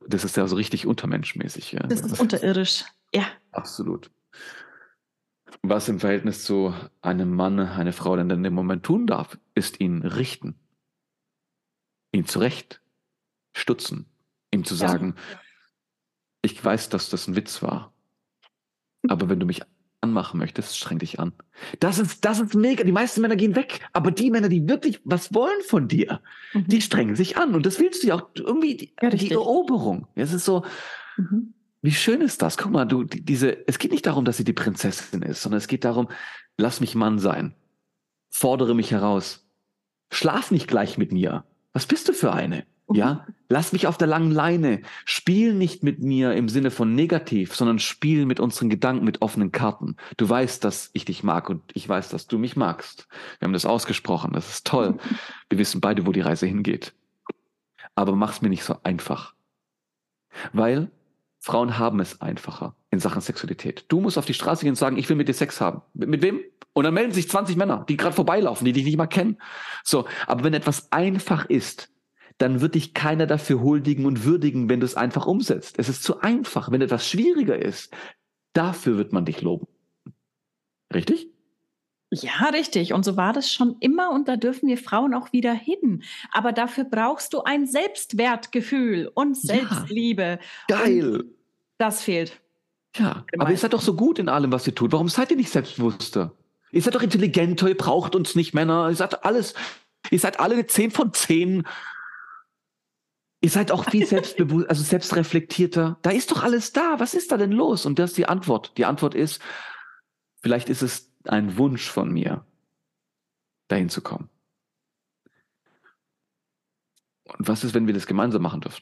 das ist ja so richtig untermenschmäßig. Ja. Das ist unterirdisch, ja. Absolut. Was im Verhältnis zu einem Mann, eine Frau dann in dem Moment tun darf, ist ihn richten, ihn zurecht stutzen, ihm zu sagen, ja. Ich weiß, dass das ein Witz war, aber wenn du mich anmachen möchtest, streng dich an. Das ist, das ist mega. Die meisten Männer gehen weg, aber die Männer, die wirklich was wollen von dir, mhm. die strengen sich an. Und das willst du ja auch irgendwie, die, ja, die Eroberung. Es ist so, mhm. wie schön ist das? Guck mal, du, die, diese, es geht nicht darum, dass sie die Prinzessin ist, sondern es geht darum, lass mich Mann sein. Fordere mich heraus. Schlaf nicht gleich mit mir. Was bist du für eine? Ja, lass mich auf der langen Leine. Spiel nicht mit mir im Sinne von negativ, sondern spiel mit unseren Gedanken, mit offenen Karten. Du weißt, dass ich dich mag und ich weiß, dass du mich magst. Wir haben das ausgesprochen. Das ist toll. Wir wissen beide, wo die Reise hingeht. Aber mach's mir nicht so einfach. Weil Frauen haben es einfacher in Sachen Sexualität. Du musst auf die Straße gehen und sagen, ich will mit dir Sex haben. Mit, mit wem? Und dann melden sich zwanzig Männer, die gerade vorbeilaufen, die dich nicht mal kennen. So, aber wenn etwas einfach ist, dann wird dich keiner dafür huldigen und würdigen, wenn du es einfach umsetzt. Es ist zu einfach. Wenn etwas schwieriger ist, dafür wird man dich loben. Richtig? Ja, richtig. Und so war das schon immer und da dürfen wir Frauen auch wieder hin. Aber dafür brauchst du ein Selbstwertgefühl und Selbstliebe. Ja, geil. Und das fehlt. Ja, aber ihr seid doch so gut in allem, was ihr tut. Warum seid ihr nicht selbstbewusster? Ihr seid doch intelligenter, ihr braucht uns nicht, Männer. Ihr seid alles, ihr seid alle eine zehn von zehn. Ihr seid auch viel selbstbewusst, also selbstreflektierter. Da ist doch alles da. Was ist da denn los? Und das ist die Antwort. Die Antwort ist, vielleicht ist es ein Wunsch von mir, dahin zu kommen. Und was ist, wenn wir das gemeinsam machen dürfen?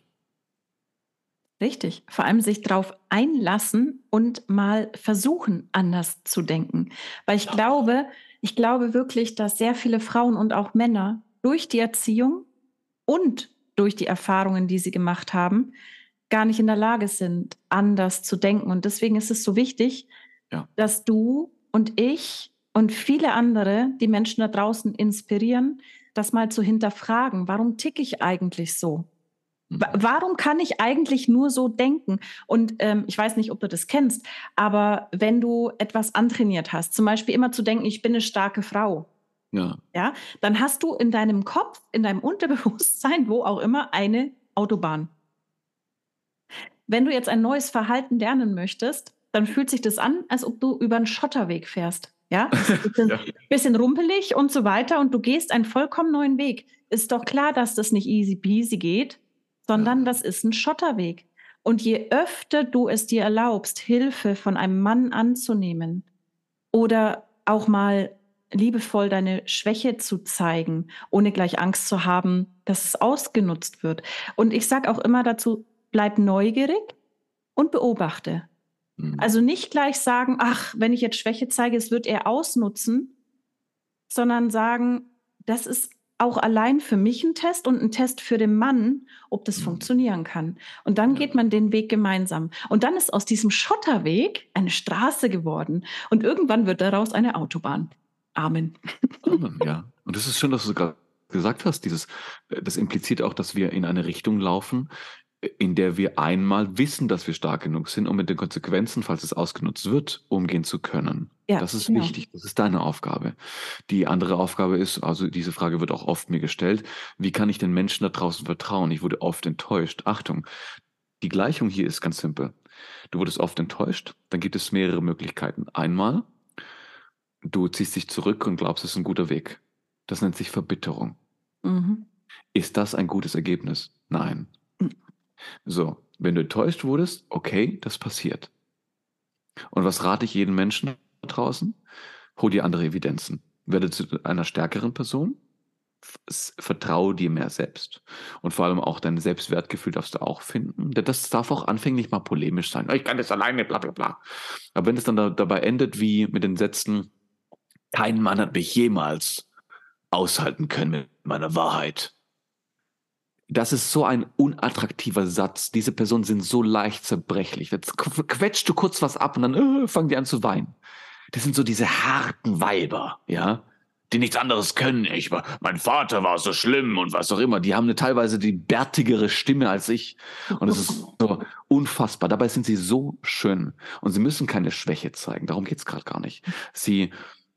Richtig. Vor allem sich darauf einlassen und mal versuchen, anders zu denken. Weil ich ja. glaube, ich glaube wirklich, dass sehr viele Frauen und auch Männer durch die Erziehung und durch die Erfahrungen, die sie gemacht haben, gar nicht in der Lage sind, anders zu denken. Und deswegen ist es so wichtig, ja. dass du und ich und viele andere die Menschen da draußen inspirieren, das mal zu hinterfragen. Warum ticke ich eigentlich so? Mhm. Warum kann ich eigentlich nur so denken? Und ähm, ich weiß nicht, ob du das kennst, aber wenn du etwas antrainiert hast, zum Beispiel immer zu denken, ich bin eine starke Frau, Ja. Ja, dann hast du in deinem Kopf, in deinem Unterbewusstsein, wo auch immer, eine Autobahn. Wenn du jetzt ein neues Verhalten lernen möchtest, dann fühlt sich das an, als ob du über einen Schotterweg fährst. Ja, das ist ein bisschen, ja. bisschen rumpelig und so weiter und du gehst einen vollkommen neuen Weg. Ist doch klar, dass das nicht easy peasy geht, sondern ja. das ist ein Schotterweg. Und je öfter du es dir erlaubst, Hilfe von einem Mann anzunehmen oder auch mal liebevoll deine Schwäche zu zeigen, ohne gleich Angst zu haben, dass es ausgenutzt wird. Und ich sage auch immer dazu, bleib neugierig und beobachte. Mhm. Also nicht gleich sagen, ach, wenn ich jetzt Schwäche zeige, es wird er ausnutzen, sondern sagen, das ist auch allein für mich ein Test und ein Test für den Mann, ob das mhm. funktionieren kann. Und dann ja. geht man den Weg gemeinsam. Und dann ist aus diesem Schotterweg eine Straße geworden. Und irgendwann wird daraus eine Autobahn. Amen. Amen, ja. Und das ist schön, dass du gerade gesagt hast, dieses, das impliziert auch, dass wir in eine Richtung laufen, in der wir einmal wissen, dass wir stark genug sind, um mit den Konsequenzen, falls es ausgenutzt wird, umgehen zu können. Ja, das ist genau. wichtig, das ist deine Aufgabe. Die andere Aufgabe ist, also diese Frage wird auch oft mir gestellt, wie kann ich den Menschen da draußen vertrauen? Ich wurde oft enttäuscht. Achtung, die Gleichung hier ist ganz simpel. Du wurdest oft enttäuscht, dann gibt es mehrere Möglichkeiten. Einmal, du ziehst dich zurück und glaubst, es ist ein guter Weg. Das nennt sich Verbitterung. Mhm. Ist das ein gutes Ergebnis? Nein. Mhm. So, wenn du enttäuscht wurdest, okay, das passiert. Und was rate ich jedem Menschen da draußen? Hol dir andere Evidenzen. Werde zu einer stärkeren Person. Vertraue dir mehr selbst. Und vor allem auch dein Selbstwertgefühl darfst du auch finden. Das darf auch anfänglich mal polemisch sein. Ich kann das alleine, bla bla bla. Aber wenn es dann da, dabei endet wie mit den Sätzen, kein Mann hat mich jemals aushalten können mit meiner Wahrheit. Das ist so ein unattraktiver Satz. Diese Personen sind so leicht zerbrechlich. Jetzt quetscht du kurz was ab und dann äh, fangen die an zu weinen. Das sind so diese harten Weiber, ja. die nichts anderes können. Ich war, mein Vater war so schlimm und was auch immer. Die haben eine teilweise die bärtigere Stimme als ich. Und es ist so unfassbar. Dabei sind sie so schön. Und sie müssen keine Schwäche zeigen. Darum geht es gerade gar nicht. Sie,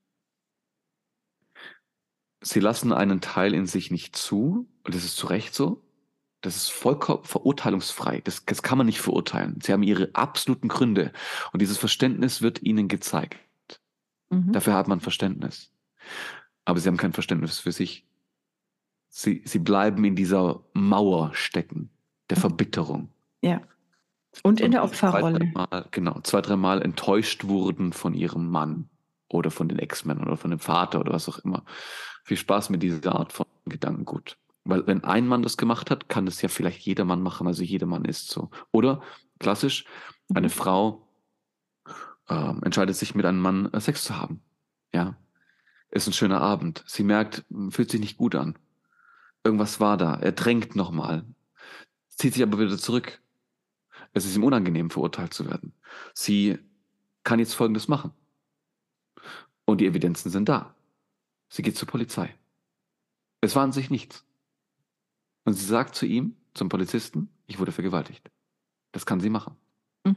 sie lassen einen Teil in sich nicht zu. Und das ist zu Recht so. Das ist vollkommen verurteilungsfrei. Das, das kann man nicht verurteilen. Sie haben ihre absoluten Gründe. Und dieses Verständnis wird ihnen gezeigt. Mhm. Dafür hat man Verständnis. Aber sie haben kein Verständnis für sich. Sie, sie bleiben in dieser Mauer stecken, der Verbitterung. Ja. Und in und der Opferrolle. Zwei, Mal, genau, zwei, dreimal enttäuscht wurden von ihrem Mann oder von den Ex-Männern oder von dem Vater oder was auch immer. Viel Spaß mit dieser Art von Gedankengut. Weil wenn ein Mann das gemacht hat, kann das ja vielleicht jeder Mann machen, also jeder Mann ist so. Oder, klassisch, eine mhm. Frau äh, entscheidet sich mit einem Mann äh, Sex zu haben. Ja. Ist ein schöner Abend. Sie merkt, fühlt sich nicht gut an. Irgendwas war da. Er drängt nochmal. Zieht sich aber wieder zurück. Es ist ihm unangenehm, verurteilt zu werden. Sie kann jetzt Folgendes machen. Und die Evidenzen sind da. Sie geht zur Polizei. Es war an sich nichts. Und sie sagt zu ihm, zum Polizisten, ich wurde vergewaltigt. Das kann sie machen. Mhm.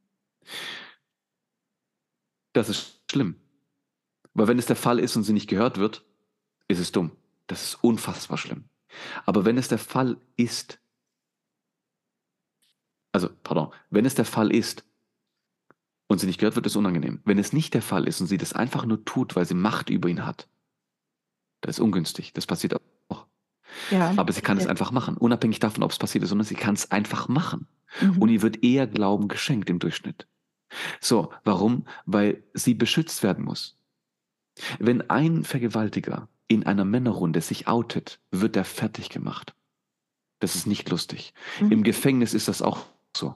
Das ist schlimm. Weil wenn es der Fall ist und sie nicht gehört wird, ist es dumm. Das ist unfassbar schlimm. Aber wenn es der Fall ist, also, pardon, wenn es der Fall ist und sie nicht gehört wird, ist es unangenehm. Wenn es nicht der Fall ist und sie das einfach nur tut, weil sie Macht über ihn hat, das ist ungünstig. Das passiert auch. Ja. Aber sie kann ja. es einfach machen, unabhängig davon, ob es passiert ist, sondern sie kann es einfach machen. Mhm. Und ihr wird eher Glauben geschenkt im Durchschnitt. So, warum? Weil sie beschützt werden muss. Wenn ein Vergewaltiger in einer Männerrunde sich outet, wird er fertig gemacht. Das ist nicht lustig. Mhm. Im Gefängnis ist das auch so.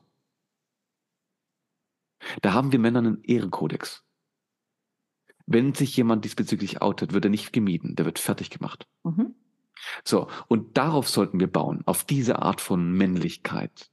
Da haben wir Männer einen Ehrenkodex. Wenn sich jemand diesbezüglich outet, wird er nicht gemieden, der wird fertig gemacht. Mhm. So, und darauf sollten wir bauen, auf diese Art von Männlichkeit.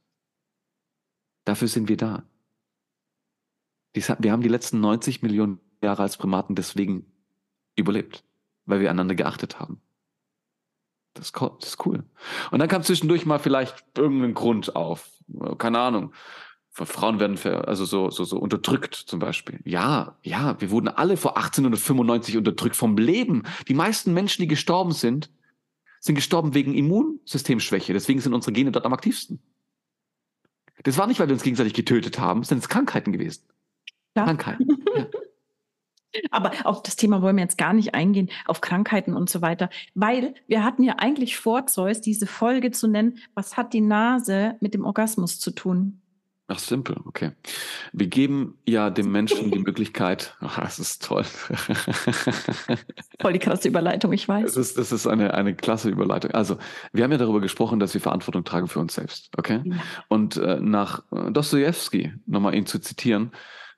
Dafür sind wir da. Wir haben die letzten neunzig Millionen Jahre als Primaten deswegen überlebt, weil wir einander geachtet haben. Das ist, das ist cool. Und dann kam zwischendurch mal vielleicht irgendein Grund auf. Keine Ahnung. Frauen werden für, also so, so, so unterdrückt zum Beispiel. Ja, ja, wir wurden alle vor achtzehnhundertfünfundneunzig unterdrückt vom Leben. Die meisten Menschen, die gestorben sind, sind gestorben wegen Immunsystemschwäche. Deswegen sind unsere Gene dort am aktivsten. Das war nicht, weil wir uns gegenseitig getötet haben, sind es Krankheiten gewesen. Ja. Krankheiten. Ja. Aber auf das Thema wollen wir jetzt gar nicht eingehen, auf Krankheiten und so weiter, weil wir hatten ja eigentlich vor, Zeus, diese Folge zu nennen, was hat die Nase mit dem Orgasmus zu tun? Ach, simpel, okay. Wir geben ja dem Menschen die Möglichkeit, ach, das ist toll. Voll die krasse Überleitung, ich weiß. Das ist, das ist eine, eine klasse Überleitung. Also, wir haben ja darüber gesprochen, dass wir Verantwortung tragen für uns selbst, okay? Ja. Und äh, nach Dostojewski, nochmal ihn zu zitieren,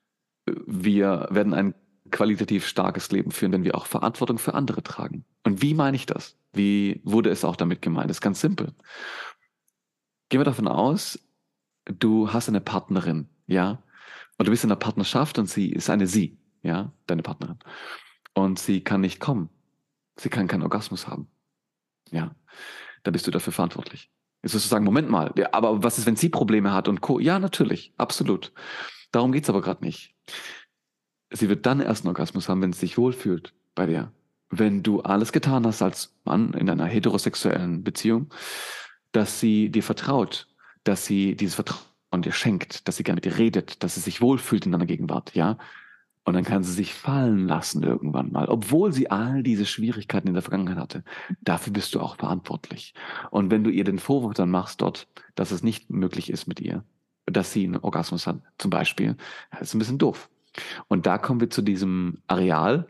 wir werden ein qualitativ starkes Leben führen, wenn wir auch Verantwortung für andere tragen. Und wie meine ich das? Wie wurde es auch damit gemeint? Das ist ganz simpel. Gehen wir davon aus, du hast eine Partnerin, ja, und du bist in einer Partnerschaft und sie ist eine Sie, ja, deine Partnerin. Und sie kann nicht kommen. Sie kann keinen Orgasmus haben. Ja, da bist du dafür verantwortlich. Jetzt wirst du sagen, Moment mal, ja, aber was ist, wenn sie Probleme hat und Co.? Ja, natürlich, absolut. Darum geht's aber gerade nicht. Sie wird dann erst einen Orgasmus haben, wenn sie sich wohlfühlt bei dir. Wenn du alles getan hast als Mann in einer heterosexuellen Beziehung, dass sie dir vertraut, dass sie dieses Vertrauen dir schenkt, dass sie gerne mit dir redet, dass sie sich wohlfühlt in deiner Gegenwart, ja. Und dann kann sie sich fallen lassen irgendwann mal, obwohl sie all diese Schwierigkeiten in der Vergangenheit hatte. Dafür bist du auch verantwortlich. Und wenn du ihr den Vorwurf dann machst dort, dass es nicht möglich ist mit ihr, dass sie einen Orgasmus hat, zum Beispiel, ja, ist ein bisschen doof. Und da kommen wir zu diesem Areal,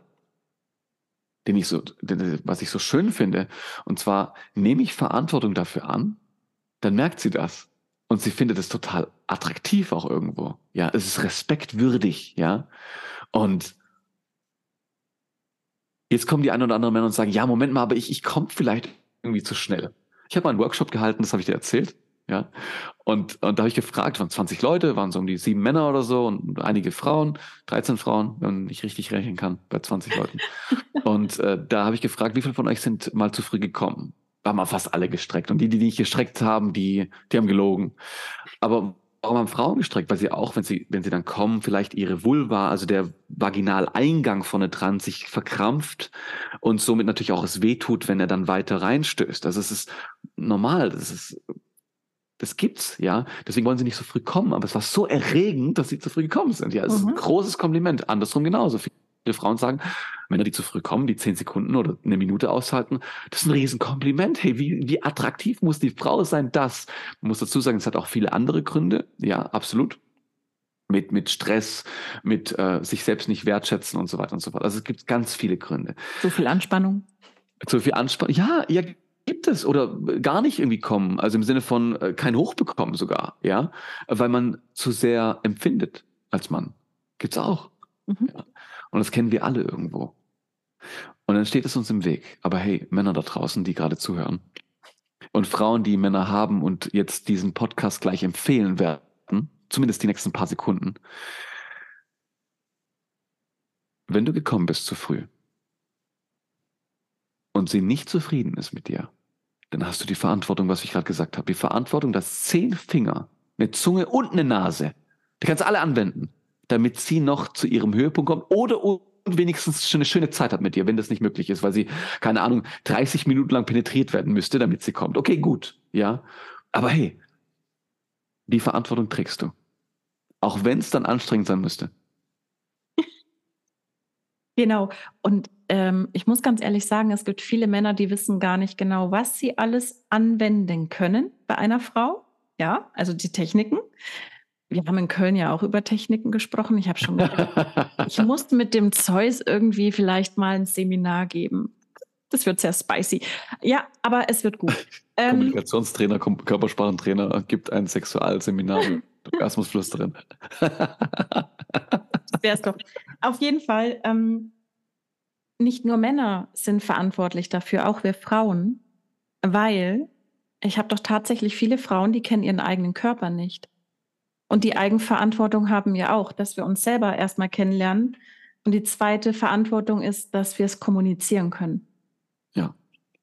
den ich so, was ich so schön finde. Und zwar nehme ich Verantwortung dafür an, dann merkt sie das. Und sie findet es total attraktiv auch irgendwo. Ja, es ist respektwürdig, ja. Und jetzt kommen die ein oder anderen Männer und sagen, ja, Moment mal, aber ich, ich komme vielleicht irgendwie zu schnell. Ich habe mal einen Workshop gehalten, das habe ich dir erzählt. Ja. Und, und da habe ich gefragt, waren zwanzig Leute, waren so um die sieben Männer oder so und einige Frauen, dreizehn Frauen, wenn man nicht richtig rechnen kann, bei zwanzig Leuten. Und äh, da habe ich gefragt, wie viele von euch sind mal zu früh gekommen? Haben wir fast alle gestreckt. Und die, die nicht gestreckt haben, die, die haben gelogen. Aber warum haben Frauen gestreckt? Weil sie auch, wenn sie, wenn sie dann kommen, vielleicht ihre Vulva, also der Vaginaleingang vorne dran, sich verkrampft und somit natürlich auch es wehtut, wenn er dann weiter reinstößt. Also es ist normal, das ist, das gibt's, ja. Deswegen wollen sie nicht so früh kommen, aber es war so erregend, dass sie zu früh gekommen sind. Ja, es ist ein Mhm. großes Kompliment. Andersrum genauso. Viele Frauen sagen, Männer, die zu früh kommen, die zehn Sekunden oder eine Minute aushalten, das ist ein Riesenkompliment. Hey, wie, wie attraktiv muss die Frau sein, das? Man muss dazu sagen, es hat auch viele andere Gründe. Ja, absolut. Mit, mit Stress, mit äh, sich selbst nicht wertschätzen und so weiter und so fort. Also es gibt ganz viele Gründe. So viel Anspannung. Zu viel Anspannung. Ja, ja, gibt es. Oder gar nicht irgendwie kommen. Also im Sinne von äh, kein Hoch bekommen sogar. Ja, weil man zu sehr empfindet als Mann. Gibt's auch. Mhm. Ja. Und das kennen wir alle irgendwo. Und dann steht es uns im Weg. Aber hey, Männer da draußen, die gerade zuhören und Frauen, die Männer haben und jetzt diesen Podcast gleich empfehlen werden, zumindest die nächsten paar Sekunden. Wenn du gekommen bist zu früh und sie nicht zufrieden ist mit dir, dann hast du die Verantwortung, was ich gerade gesagt habe, die Verantwortung, dass zehn Finger, eine Zunge und eine Nase, die kannst du alle anwenden, damit sie noch zu ihrem Höhepunkt kommt oder wenigstens schon eine schöne Zeit hat mit dir, wenn das nicht möglich ist, weil sie, keine Ahnung, dreißig Minuten lang penetriert werden müsste, damit sie kommt. Okay, gut, ja. Aber hey, die Verantwortung trägst du. Auch wenn es dann anstrengend sein müsste. Genau. Und ähm, ich muss ganz ehrlich sagen, es gibt viele Männer, die wissen gar nicht genau, was sie alles anwenden können bei einer Frau. Ja, also die Techniken. Wir haben in Köln ja auch über Techniken gesprochen. Ich habe schon gedacht, ich muss mit dem Zeus irgendwie vielleicht mal ein Seminar geben. Das wird sehr spicy. Ja, aber es wird gut. Ähm, Kommunikationstrainer, Kom Körpersprachentrainer gibt ein Sexualseminar mit Orgasmusflüsterin. Wär's doch. Auf jeden Fall, ähm, nicht nur Männer sind verantwortlich dafür, auch wir Frauen, weil ich habe doch tatsächlich viele Frauen, die kennen ihren eigenen Körper nicht. Und die Eigenverantwortung haben wir auch, dass wir uns selber erstmal kennenlernen. Und die zweite Verantwortung ist, dass wir es kommunizieren können. Ja.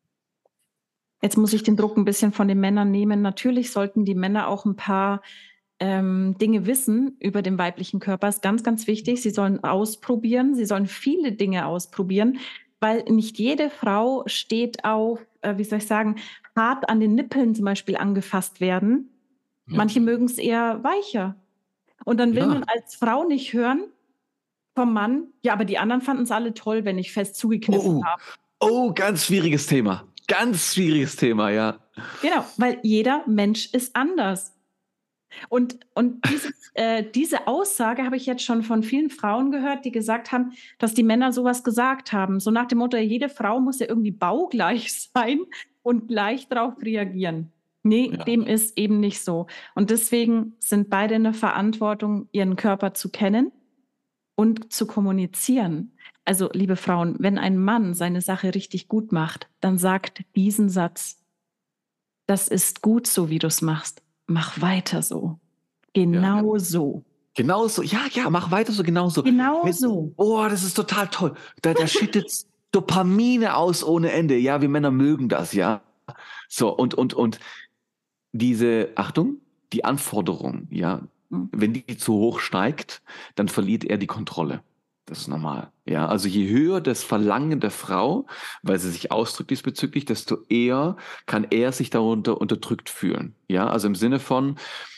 Jetzt muss ich den Druck ein bisschen von den Männern nehmen. Natürlich sollten die Männer auch ein paar ähm, Dinge wissen über den weiblichen Körper. Das ist ganz, ganz wichtig. Sie sollen ausprobieren. Sie sollen viele Dinge ausprobieren, weil nicht jede Frau steht auf, äh, wie soll ich sagen, hart an den Nippeln zum Beispiel angefasst werden. Ja. Manche mögen es eher weicher. Und dann will ja. man als Frau nicht hören vom Mann, ja, aber die anderen fanden es alle toll, wenn ich fest zugekniffen oh. habe. Oh, ganz schwieriges Thema. Ganz schwieriges Thema, ja. Genau, weil jeder Mensch ist anders. Und, und dieses, äh, diese Aussage habe ich jetzt schon von vielen Frauen gehört, die gesagt haben, dass die Männer sowas gesagt haben. So nach dem Motto, jede Frau muss ja irgendwie baugleich sein und gleich darauf reagieren. Nee, ja. Dem ist eben nicht so. Und deswegen sind beide in der Verantwortung, ihren Körper zu kennen und zu kommunizieren. Also, liebe Frauen, wenn ein Mann seine Sache richtig gut macht, dann sagt diesen Satz: Das ist gut so, wie du es machst. Mach weiter so. Genau ja, so. Genau so. Ja, ja, mach weiter so, genau so. Genau Mit, so. Oh, das ist total toll. Da, da schüttet Dopamine aus ohne Ende. Ja, wir Männer mögen das, ja. So, und, und, und diese, Achtung, die Anforderung, ja, mhm. wenn die zu hoch steigt, dann verliert er die Kontrolle. Das ist normal. Ja, also je höher das Verlangen der Frau, weil sie sich ausdrückt diesbezüglich, desto eher kann er sich darunter unterdrückt fühlen. Ja, also im Sinne von,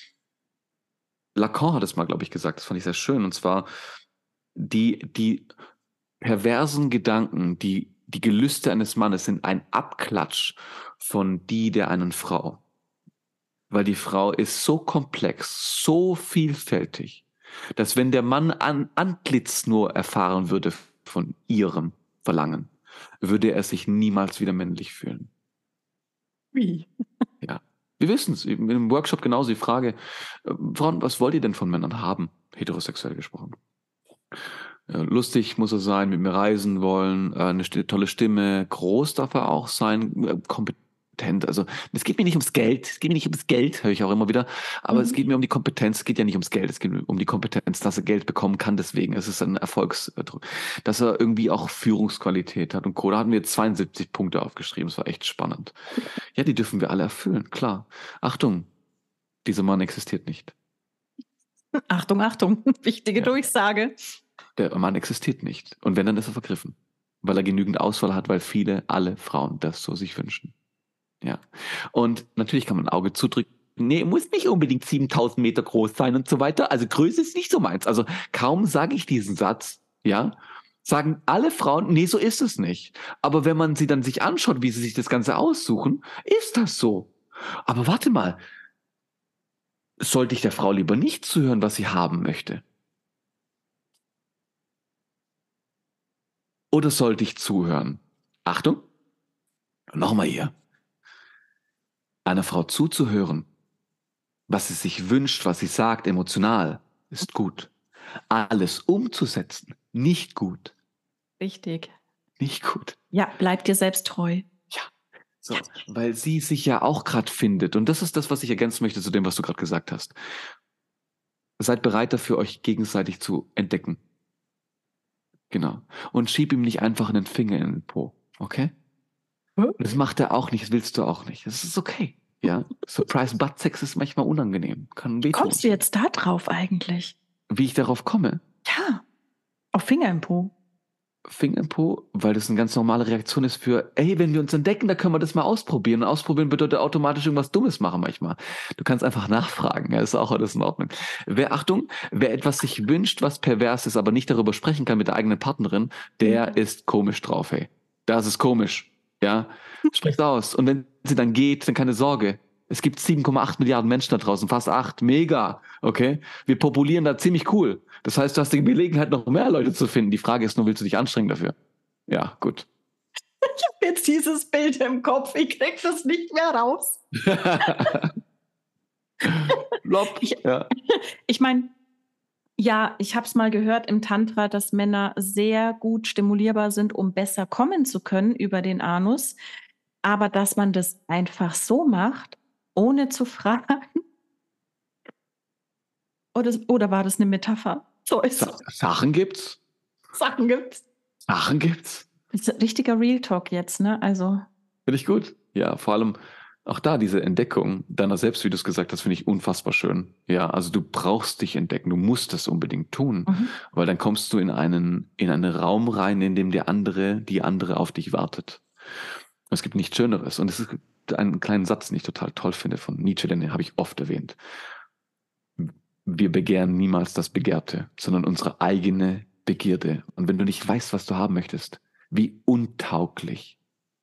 Lacan hat es mal, glaube ich, gesagt, das fand ich sehr schön, und zwar die, die perversen Gedanken, die, die Gelüste eines Mannes sind ein Abklatsch von die der einen Frau. Weil die Frau ist so komplex, so vielfältig, dass wenn der Mann an Antlitz nur erfahren würde von ihrem Verlangen, würde er sich niemals wieder männlich fühlen. Wie? Ja, wir wissen es. Im Workshop genauso die Frage, Frauen, was wollt ihr denn von Männern haben? Heterosexuell gesprochen. Lustig muss er sein, mit mir reisen wollen, eine tolle Stimme, groß darf er auch sein, kompetent Also es geht mir nicht ums Geld, es geht mir nicht ums Geld, höre ich auch immer wieder, aber Mhm. es geht mir um die Kompetenz, es geht ja nicht ums Geld, es geht um die Kompetenz, dass er Geld bekommen kann, deswegen es ist ein Erfolgsdruck, dass er irgendwie auch Führungsqualität hat und Co. Da hatten wir jetzt zweiundsiebzig Punkte aufgeschrieben, das war echt spannend. Ja, die dürfen wir alle erfüllen, klar. Achtung, dieser Mann existiert nicht. Achtung, Achtung, wichtige Ja. Durchsage. Der Mann existiert nicht. Und wenn, dann ist er vergriffen. Weil er genügend Auswahl hat, weil viele, alle Frauen das so sich wünschen. Ja. Und natürlich kann man ein Auge zudrücken. Nee, muss nicht unbedingt siebentausend Meter groß sein und so weiter. Also Größe ist nicht so meins. Also kaum sage ich diesen Satz, ja, sagen alle Frauen, nee, so ist es nicht. Aber wenn man sie dann sich anschaut, wie sie sich das Ganze aussuchen, ist das so. Aber warte mal, sollte ich der Frau lieber nicht zuhören, was sie haben möchte? Oder sollte ich zuhören? Achtung, nochmal hier. Einer Frau zuzuhören, was sie sich wünscht, was sie sagt, emotional, ist gut. Alles umzusetzen, nicht gut. Richtig. Nicht gut. Ja, bleib dir selbst treu. Ja, so, weil sie sich ja auch gerade findet. Und das ist das, was ich ergänzen möchte zu dem, was du gerade gesagt hast. Seid bereit dafür, euch gegenseitig zu entdecken. Genau. Und schieb ihm nicht einfach einen Finger in den Po. Okay? Das macht er auch nicht, das willst du auch nicht. Das ist okay. Ja? Surprise Butt Sex ist manchmal unangenehm. Kann Wie wehtun. kommst du jetzt da drauf eigentlich? Wie ich darauf komme? Ja, auf Finger im Po. Finger im Po, weil das eine ganz normale Reaktion ist für, ey, wenn wir uns entdecken, da können wir das mal ausprobieren. Und ausprobieren bedeutet automatisch irgendwas Dummes machen manchmal. Du kannst einfach nachfragen, ja, ist auch alles in Ordnung. Wer, Achtung, wer etwas sich wünscht, was pervers ist, aber nicht darüber sprechen kann mit der eigenen Partnerin, der Mhm. ist komisch drauf, hey. Das ist komisch, ja. Spricht aus. Und wenn sie dann geht, dann keine Sorge. Es gibt sieben Komma acht Milliarden Menschen da draußen, fast acht, mega, okay? Wir populieren da ziemlich cool. Das heißt, du hast die Gelegenheit, noch mehr Leute zu finden. Die Frage ist nur, willst du dich anstrengen dafür? Ja, gut. Ich habe jetzt dieses Bild im Kopf, ich krieg das nicht mehr raus. Lob. Ich- Ja. Ich meine, ja, ich habe es mal gehört im Tantra, dass Männer sehr gut stimulierbar sind, um besser kommen zu können über den Anus. Aber dass man das einfach so macht, ohne zu fragen. Oder, oder war das eine Metapher? So ist Sa- Sachen gibt's. Sachen gibt's. Sachen gibt's. Das ist richtiger Real Talk jetzt, ne? Also, Finde ich gut. Ja, vor allem auch da diese Entdeckung deiner selbst, wie du es gesagt hast, finde ich unfassbar schön. Ja, also du brauchst dich entdecken, du musst das unbedingt tun, mhm. weil dann kommst du in einen, in einen Raum rein, in dem der andere, die andere auf dich wartet. Es gibt nichts Schöneres. Und es ist einen kleinen Satz, den ich total toll finde von Nietzsche, den habe ich oft erwähnt. Wir begehren niemals das Begehrte, sondern unsere eigene Begierde. Und wenn du nicht weißt, was du haben möchtest, wie untauglich.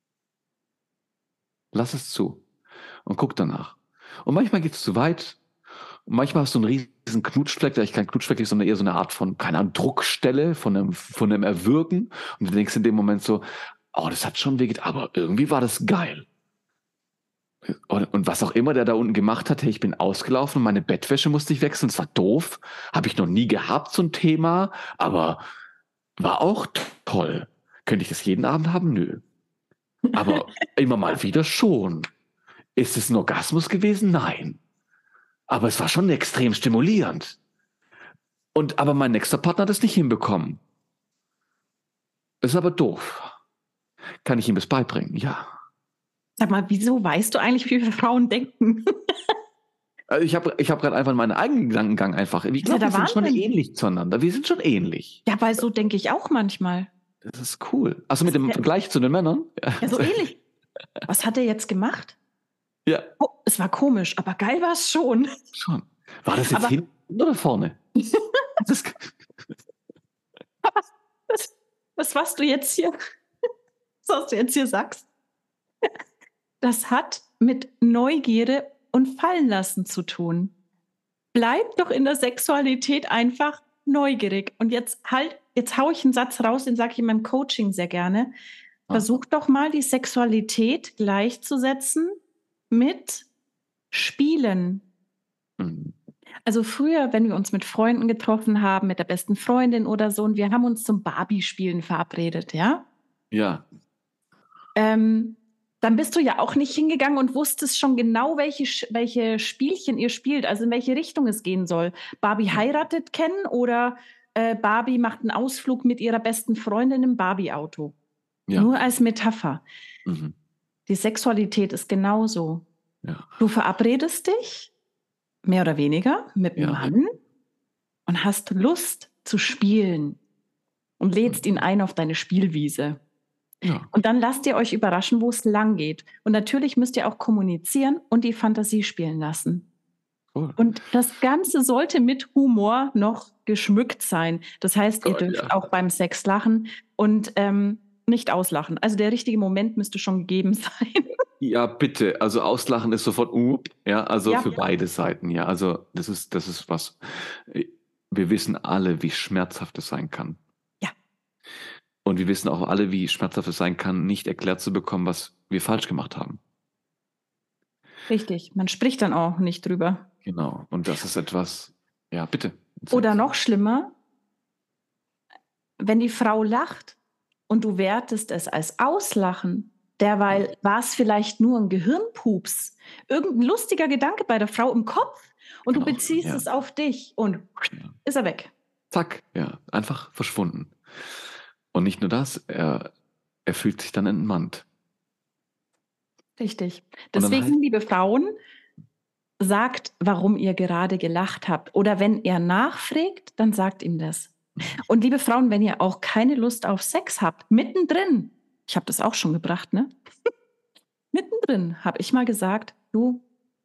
Lass es zu und guck danach. Und manchmal geht es zu weit. Und manchmal hast du einen riesen Knutschfleck, der eigentlich kein Knutschfleck ist, sondern eher so eine Art von, keine Ahnung, Druckstelle, von einem, von einem Erwürgen. Und du denkst in dem Moment so, oh, das hat schon wehgetan, aber irgendwie war das geil. Und, und was auch immer der da unten gemacht hat, hey, ich bin ausgelaufen, meine Bettwäsche musste ich wechseln, das war doof. Habe ich noch nie gehabt, so ein Thema, aber war auch toll. Könnte ich das jeden Abend haben? Nö. Aber immer mal wieder schon. Ist es ein Orgasmus gewesen? Nein. Aber es war schon extrem stimulierend. Und aber mein nächster Partner hat es nicht hinbekommen. Ist aber doof. Kann ich ihm das beibringen? Ja. Sag mal, wieso weißt du eigentlich, wie wir Frauen denken? Also ich habe ich hab gerade einfach meinen eigenen Gedankengang einfach. Ich glaube, Ja, wir der sind schon Wahnsinn. ähnlich zueinander. Wir sind schon ähnlich. Ja, weil so denke ich auch manchmal. Das ist cool. Also mit dem Ja. Vergleich zu den Männern? Ja, so ähnlich. Was hat er jetzt gemacht? Ja, Oh, es war komisch, aber geil war es schon. schon. War das jetzt Aber- hinten oder vorne? Das, Das, das, was du jetzt hier, was du jetzt hier sagst, das hat mit Neugierde und Fallenlassen zu tun. Bleib doch in der Sexualität einfach neugierig. Und jetzt halt, jetzt hau ich einen Satz raus, den sage ich in meinem Coaching sehr gerne. Ah. Versuch doch mal, die Sexualität gleichzusetzen mit Spielen. Mhm. Also früher, wenn wir uns mit Freunden getroffen haben, mit der besten Freundin oder so, und wir haben uns zum Barbie-Spielen verabredet, ja? Ja, Ähm, dann bist du ja auch nicht hingegangen und wusstest schon genau, welche, welche Spielchen ihr spielt, also in welche Richtung es gehen soll. Barbie heiratet Ken oder äh, Barbie macht einen Ausflug mit ihrer besten Freundin im Barbie-Auto. Ja. Nur als Metapher. Mhm. Die Sexualität ist genauso. Ja. Du verabredest dich, mehr oder weniger, mit einem Ja. Mann und hast Lust zu spielen und lädst ihn ein auf deine Spielwiese. Ja. Und dann lasst ihr euch überraschen, wo es lang geht. Und natürlich müsst ihr auch kommunizieren und die Fantasie spielen lassen. Cool. Und das Ganze sollte mit Humor noch geschmückt sein. Das heißt, ihr Gott, dürft ja. auch beim Sex lachen und ähm, nicht auslachen. Also der richtige Moment müsste schon gegeben sein. Ja, bitte. Also auslachen ist sofort, uh, ja, also Ja. für beide Seiten, ja. Also das ist, das ist was. Wir wissen alle, wie schmerzhaft es sein kann. Ja. Und wir wissen auch alle, wie schmerzhaft es sein kann, nicht erklärt zu bekommen, was wir falsch gemacht haben. Richtig. Man spricht dann auch nicht drüber. Genau. Und das ist etwas, ja, bitte. Oder noch schlimmer, wenn die Frau lacht und du wertest es als Auslachen, derweil war es vielleicht nur ein Gehirnpups, irgendein lustiger Gedanke bei der Frau im Kopf und Genau, du beziehst ja. es auf dich und Ja. ist er weg. Zack, ja, einfach verschwunden. Und nicht nur das, er, er fühlt sich dann entmannt. Richtig. dann Deswegen, heißt- liebe Frauen, sagt, warum ihr gerade gelacht habt. Oder wenn er nachfragt, dann sagt ihm das. Und liebe Frauen, wenn ihr auch keine Lust auf Sex habt, mittendrin, ich habe das auch schon gebracht, ne? mittendrin habe ich mal gesagt, du,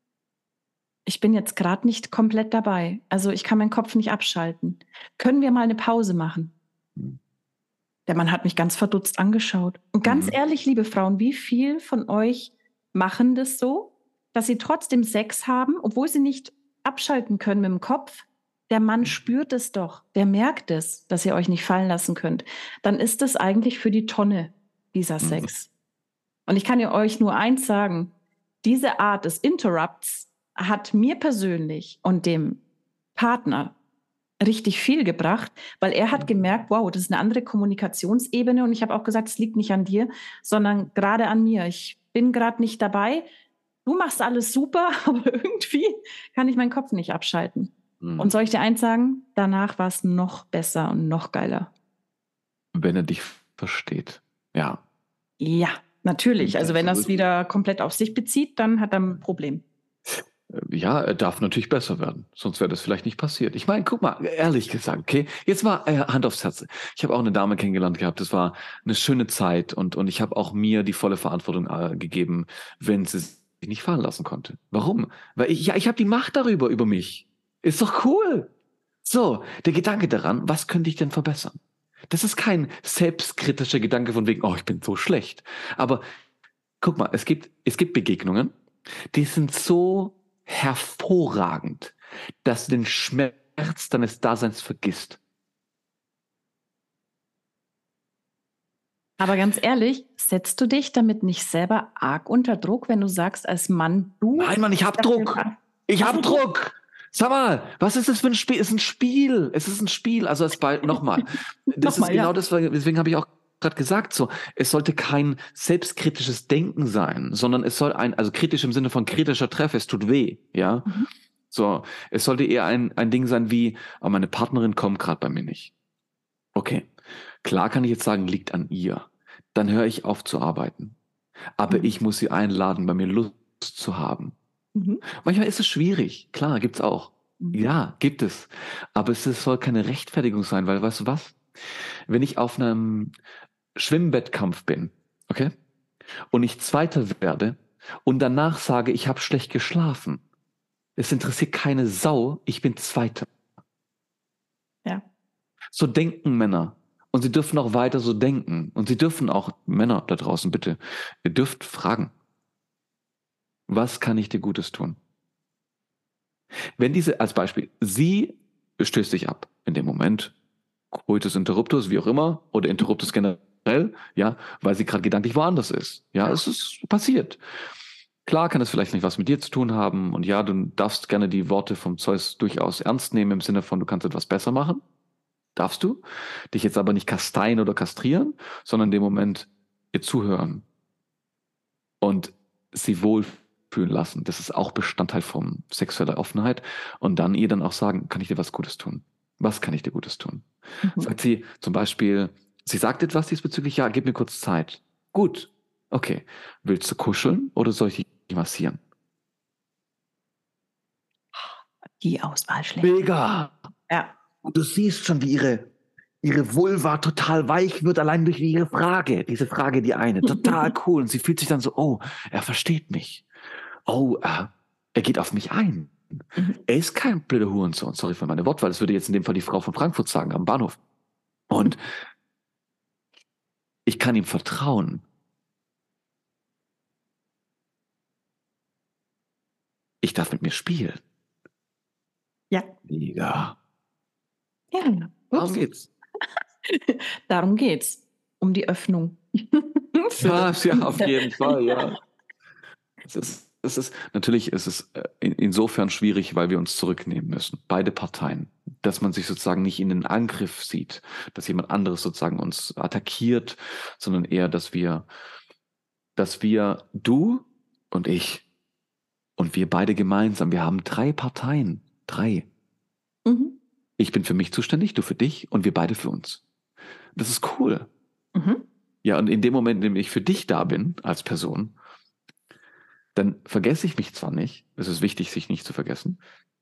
ich bin jetzt gerade nicht komplett dabei. Also ich kann meinen Kopf nicht abschalten. Können wir mal eine Pause machen? Mhm. Der Mann hat mich ganz verdutzt angeschaut. Und ganz Mhm. ehrlich, liebe Frauen, wie viel von euch machen das so, dass sie trotzdem Sex haben, obwohl sie nicht abschalten können mit dem Kopf? Der Mann spürt es doch, der merkt es, dass ihr euch nicht fallen lassen könnt. Dann ist es eigentlich für die Tonne, dieser Mhm. Sex. Und ich kann ihr euch nur eins sagen, diese Art des Interrupts hat mir persönlich und dem Partner richtig viel gebracht, weil er hat gemerkt, wow, das ist eine andere Kommunikationsebene und ich habe auch gesagt, es liegt nicht an dir, sondern gerade an mir. Ich bin gerade nicht dabei. Du machst alles super, aber irgendwie kann ich meinen Kopf nicht abschalten. Mhm. Und soll ich dir eins sagen? Danach war es noch besser und noch geiler. Wenn er dich versteht. Ja. Ja, natürlich. Ja, Also wenn er es absolut. wieder komplett auf sich bezieht, dann hat er ein Problem. Ja, er darf natürlich besser werden. Sonst wäre das vielleicht nicht passiert. Ich meine, guck mal, ehrlich gesagt, okay, jetzt mal äh, Hand aufs Herz. Ich habe auch eine Dame kennengelernt gehabt. Das war eine schöne Zeit und, und ich habe auch mir die volle Verantwortung äh, gegeben, wenn sie sich nicht fallen lassen konnte. Warum? Weil ich, ja, ich habe die Macht darüber, über mich. Ist doch cool. So, der Gedanke daran, was könnte ich denn verbessern? Das ist kein selbstkritischer Gedanke von wegen, oh, ich bin so schlecht. Aber guck mal, es gibt, es gibt Begegnungen, die sind so hervorragend, dass du den Schmerz deines Daseins vergisst. Aber ganz ehrlich, setzt du dich damit nicht selber arg unter Druck, wenn du sagst als Mann, du... Nein, Mann, ich hab Druck. Ich hab Druck. Sag mal, was ist das für ein Spiel? Es ist ein Spiel. Es ist ein Spiel. Also als Beispiel, nochmal. Das Nochmal, ist genau ja. das, deswegen habe ich auch gerade gesagt, so, es sollte kein selbstkritisches Denken sein, sondern es soll ein, also kritisch im Sinne von kritischer Treffer, es tut weh, ja. Mhm. So, es sollte eher ein, ein Ding sein wie, oh, meine Partnerin kommt gerade bei mir nicht. Okay, klar kann ich jetzt sagen, liegt an ihr. Dann höre ich auf zu arbeiten. Aber Mhm. ich muss sie einladen, bei mir Lust zu haben. Mhm. Manchmal ist es schwierig, klar, gibt's auch. Mhm. Ja, gibt es. Aber es ist- soll keine Rechtfertigung sein, weil weißt du was? Wenn ich auf einem Schwimmwettkampf bin, okay, und ich Zweiter werde und danach sage, ich habe schlecht geschlafen, es interessiert keine Sau, ich bin Zweiter. Ja. So denken Männer. Und sie dürfen auch weiter so denken. Und sie dürfen auch, Männer da draußen bitte, ihr dürft fragen, was kann ich dir Gutes tun? Wenn diese, als Beispiel, sie stößt dich ab in dem Moment, Coitus interruptus, wie auch immer, oder Interruptus generell, ja, weil sie gerade gedanklich woanders ist. Ja, es ist passiert. Klar kann es vielleicht nicht was mit dir zu tun haben und ja, du darfst gerne die Worte vom Zeus durchaus ernst nehmen im Sinne von, du kannst etwas besser machen. Darfst du. Dich jetzt aber nicht kasteien oder kastrieren, sondern in dem Moment ihr zuhören. und sie wohlfühlen lassen. Das ist auch Bestandteil von sexueller Offenheit. Und dann ihr dann auch sagen, kann ich dir was Gutes tun? Was kann ich dir Gutes tun? Mhm. Sagt sie zum Beispiel, sie sagt etwas diesbezüglich, ja, gib mir kurz Zeit. Gut, okay. Willst du kuscheln oder soll ich dich massieren? Die Auswahl schlecht. Mega! Ja. Und du siehst schon, wie ihre, ihre Vulva total weich wird, allein durch ihre Frage. Diese Frage, die eine. Total cool. Und sie fühlt sich dann so, oh, er versteht mich. Oh, äh, er geht auf mich ein. Mhm. Er ist kein blöder Hurensohn. Sorry für meine Wortwahl. Das würde jetzt in dem Fall die Frau von Frankfurt sagen, am Bahnhof. Und ich kann ihm vertrauen. Ich darf mit mir spielen. Ja. Mega. Ja. Darum Ups. geht's. Darum geht's. Um die Öffnung. Für Ja, das ja, auf Konzept. jeden Fall, ja. Es ist, es ist, natürlich ist es äh, in, insofern schwierig, weil wir uns zurücknehmen müssen. Beide Parteien. Dass man sich sozusagen nicht in den Angriff sieht, dass jemand anderes sozusagen uns attackiert, sondern eher, dass wir, dass wir, du und ich und wir beide gemeinsam, wir haben drei Parteien. Drei. Mhm. Ich bin für mich zuständig, du für dich und wir beide für uns. Das ist cool. Mhm. Ja, und in dem Moment, in dem ich für dich da bin, als Person, dann vergesse ich mich zwar nicht, es ist wichtig, sich nicht zu vergessen,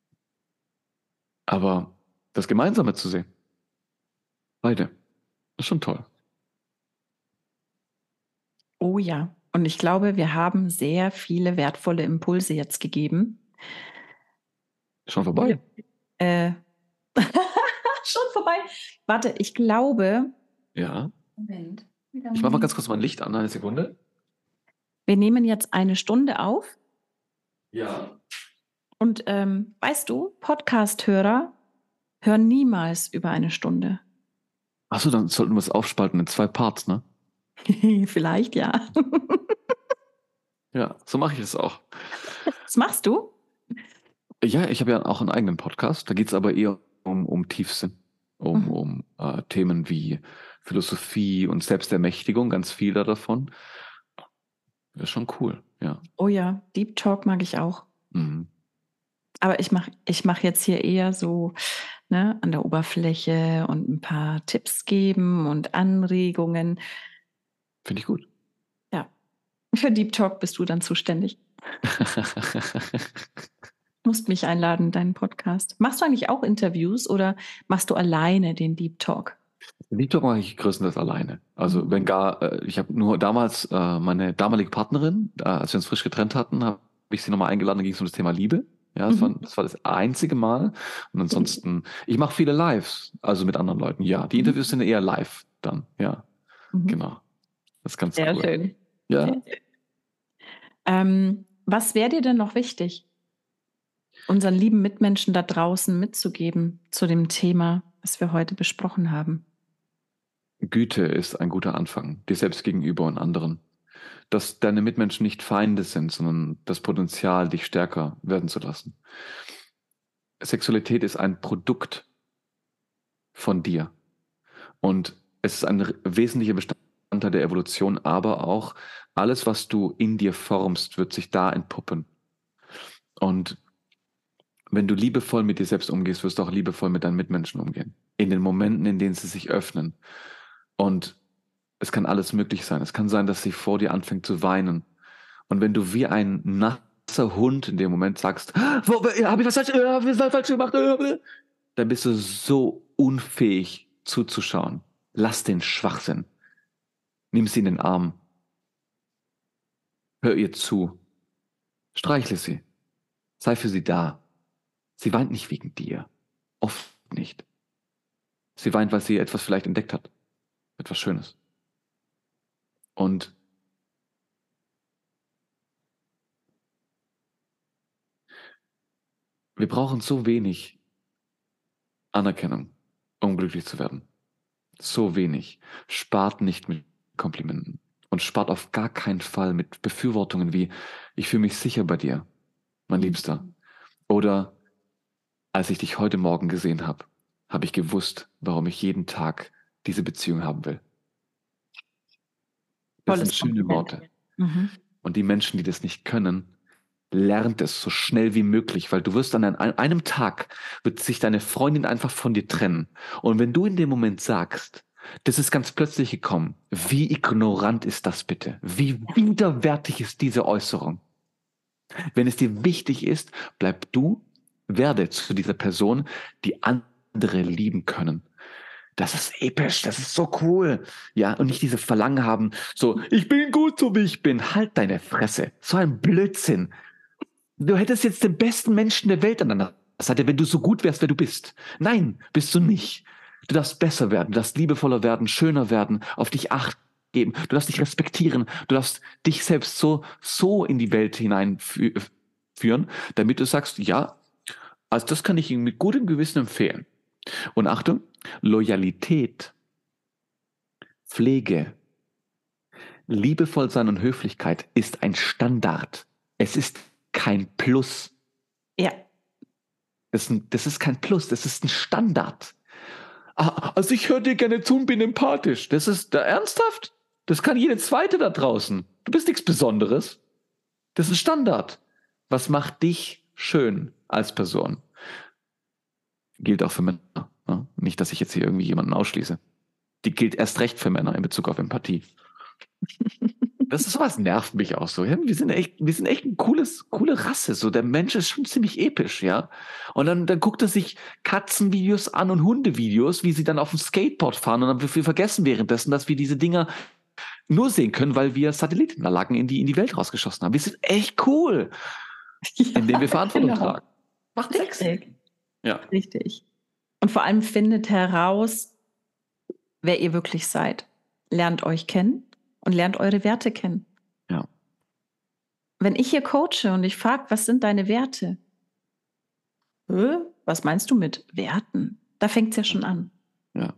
aber das Gemeinsame zu sehen, beide, ist schon toll. Oh ja. Und ich glaube, wir haben sehr viele wertvolle Impulse jetzt gegeben. Schon vorbei. Äh, schon vorbei. Warte, ich glaube. Ja. Moment. Ich mache mal ganz kurz mein Licht an, eine Sekunde. Wir nehmen jetzt eine Stunde auf. Ja. Und ähm, weißt du, Podcast-Hörer hören niemals über eine Stunde. Achso, dann sollten wir es aufspalten in zwei Parts, ne? Vielleicht, ja. Ja, so mache ich es auch. Was machst du? Ja, ich habe ja auch einen eigenen Podcast, da geht es aber eher um, um Tiefsinn, um, Mhm. um äh, Themen wie Philosophie und Selbstermächtigung, ganz viele davon. Das ist schon cool, ja. Oh ja, Deep Talk mag ich auch. Mhm. Aber ich mache ich mach jetzt hier eher so, ne, an der Oberfläche und ein paar Tipps geben und Anregungen. Finde ich gut. Ja, für Deep Talk bist du dann zuständig. Musst mich einladen in deinen Podcast. Machst du eigentlich auch Interviews oder machst du alleine den Deep Talk? Deep Talk mache ich größtenteils alleine. Also Mhm. wenn gar, äh, ich habe nur damals äh, meine damalige Partnerin, äh, als wir uns frisch getrennt hatten, habe ich sie nochmal eingeladen, da ging es um das Thema Liebe. Ja, das, Mhm. war, das war das einzige Mal. Und ansonsten, ich mache viele Lives, also mit anderen Leuten. Ja, die Mhm. Interviews sind eher live dann. Ja, Mhm. genau. Das ist ganz Sehr cool. schön. Ja. Sehr schön. Ähm, was wäre dir denn noch wichtig, unseren lieben Mitmenschen da draußen mitzugeben zu dem Thema, was wir heute besprochen haben? Güte ist ein guter Anfang, dir selbst gegenüber und anderen. Dass deine Mitmenschen nicht Feinde sind, sondern das Potenzial, dich stärker werden zu lassen. Sexualität ist ein Produkt von dir. Und es ist ein r- wesentlicher Bestandteil der Evolution, aber auch alles, was du in dir formst, wird sich da entpuppen. Und wenn du liebevoll mit dir selbst umgehst, wirst du auch liebevoll mit deinen Mitmenschen umgehen. In den Momenten, in denen sie sich öffnen. Und es kann alles möglich sein. Es kann sein, dass sie vor dir anfängt zu weinen. Und wenn du wie ein nasser Hund in dem Moment sagst, wo, habe ich was falsch, äh, hab ich was falsch gemacht, äh, dann bist du so unfähig zuzuschauen. Lass den Schwachsinn. Nimm sie in den Arm. Hör ihr zu. Streichle sie. Sei für sie da. Sie weint nicht wegen dir. Oft nicht. Sie weint, weil sie etwas vielleicht entdeckt hat. Etwas Schönes. Und wir brauchen so wenig Anerkennung, um glücklich zu werden. So wenig. Spart nicht mit Komplimenten. Und spart auf gar keinen Fall mit Befürwortungen wie, ich fühle mich sicher bei dir, mein Mhm. Liebster. Oder, als ich dich heute Morgen gesehen habe, habe ich gewusst, warum ich jeden Tag diese Beziehung haben will. Das Tolles sind schöne Kompliment. Worte. Mhm. Und die Menschen, die das nicht können, lernt es so schnell wie möglich, weil du wirst an einem Tag, wird sich deine Freundin einfach von dir trennen. Und wenn du in dem Moment sagst, das ist ganz plötzlich gekommen, wie ignorant ist das bitte? Wie widerwärtig ist diese Äußerung? Wenn es dir wichtig ist, bleib du, werde zu dieser Person, die andere lieben können. Das ist episch, das ist so cool. Ja, und nicht diese Verlangen haben, so, ich bin gut, so wie ich bin. Halt deine Fresse. So ein Blödsinn. Du hättest jetzt den besten Menschen der Welt an deiner Seite, wenn du so gut wärst, wer du bist. Nein, bist du nicht. Du darfst besser werden, du darfst liebevoller werden, schöner werden, auf dich Acht geben. Du darfst dich respektieren. Du darfst dich selbst so, so in die Welt hineinführen, damit du sagst, ja, also das kann ich Ihnen mit gutem Gewissen empfehlen. Und Achtung, Loyalität, Pflege, liebevoll sein und Höflichkeit ist ein Standard. Es ist kein Plus. Ja. Das ist, ein, das ist kein Plus, das ist ein Standard. Ah, also ich höre dir gerne zu und bin empathisch. Das ist da ernsthaft? Das kann jede Zweite da draußen. Du bist nichts Besonderes. Das ist Standard. Was macht dich schön als Person? Gilt auch für Männer. Ja? Nicht, dass ich jetzt hier irgendwie jemanden ausschließe. Die gilt erst recht für Männer in Bezug auf Empathie. Das ist sowas, nervt mich auch so. Ja? Wir sind echt, wir sind echt ein cooles, coole Rasse. So, der Mensch ist schon ziemlich episch, ja. Und dann, dann guckt er sich Katzenvideos an und Hundevideos, wie sie dann auf dem Skateboard fahren. Und dann wir vergessen währenddessen, dass wir diese Dinger nur sehen können, weil wir Satellitenanlagen in die, in die Welt rausgeschossen haben. Wir sind echt cool, ja, indem wir Verantwortung genau. tragen. Macht richtig. Ja. Richtig. Und vor allem findet heraus, wer ihr wirklich seid. Lernt euch kennen und lernt eure Werte kennen. Ja. Wenn ich hier coache und ich frage, was sind deine Werte? Hä? Was meinst du mit Werten? Da fängt es ja schon an. Ja.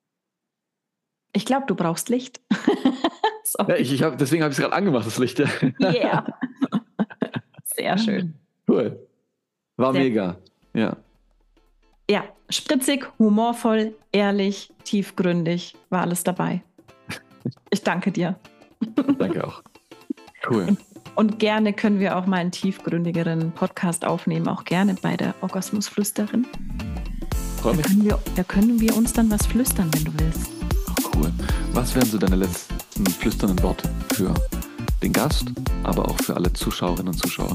Ich glaube, du brauchst Licht. Ja, ich, ich hab, deswegen habe ich es gerade angemacht, das Licht. Ja. Yeah. Sehr schön. Cool. War Sehr mega. Ja. Ja, spritzig, humorvoll, ehrlich, tiefgründig, war alles dabei. Ich danke dir. Danke auch. Cool. Und, und gerne können wir auch mal einen tiefgründigeren Podcast aufnehmen, auch gerne bei der Orgasmusflüsterin. Freue mich. Da können, wir, da können wir uns dann was flüstern, wenn du willst. Oh, cool. Was wären so deine letzten flüsternden Worte für den Gast, aber auch für alle Zuschauerinnen und Zuschauer?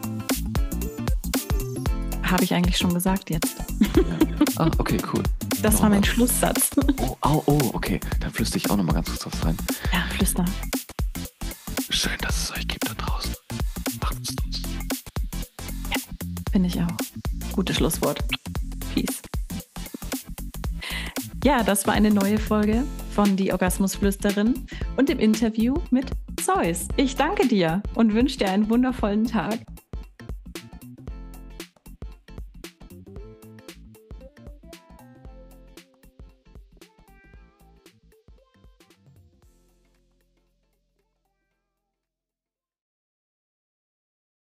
Habe ich eigentlich schon gesagt jetzt. Ja. Ah, okay, cool. Das noch war mein was. Schlusssatz. Oh, oh, oh, okay. Dann flüstere ich auch noch mal ganz kurz was rein. Ja, flüster. Schön, dass es euch gibt da draußen. Macht es uns. Ja, finde ich auch. Gutes Schlusswort. Peace. Ja, das war eine neue Folge von Die Orgasmusflüsterin und im Interview mit Zeus. Ich danke dir und wünsche dir einen wundervollen Tag.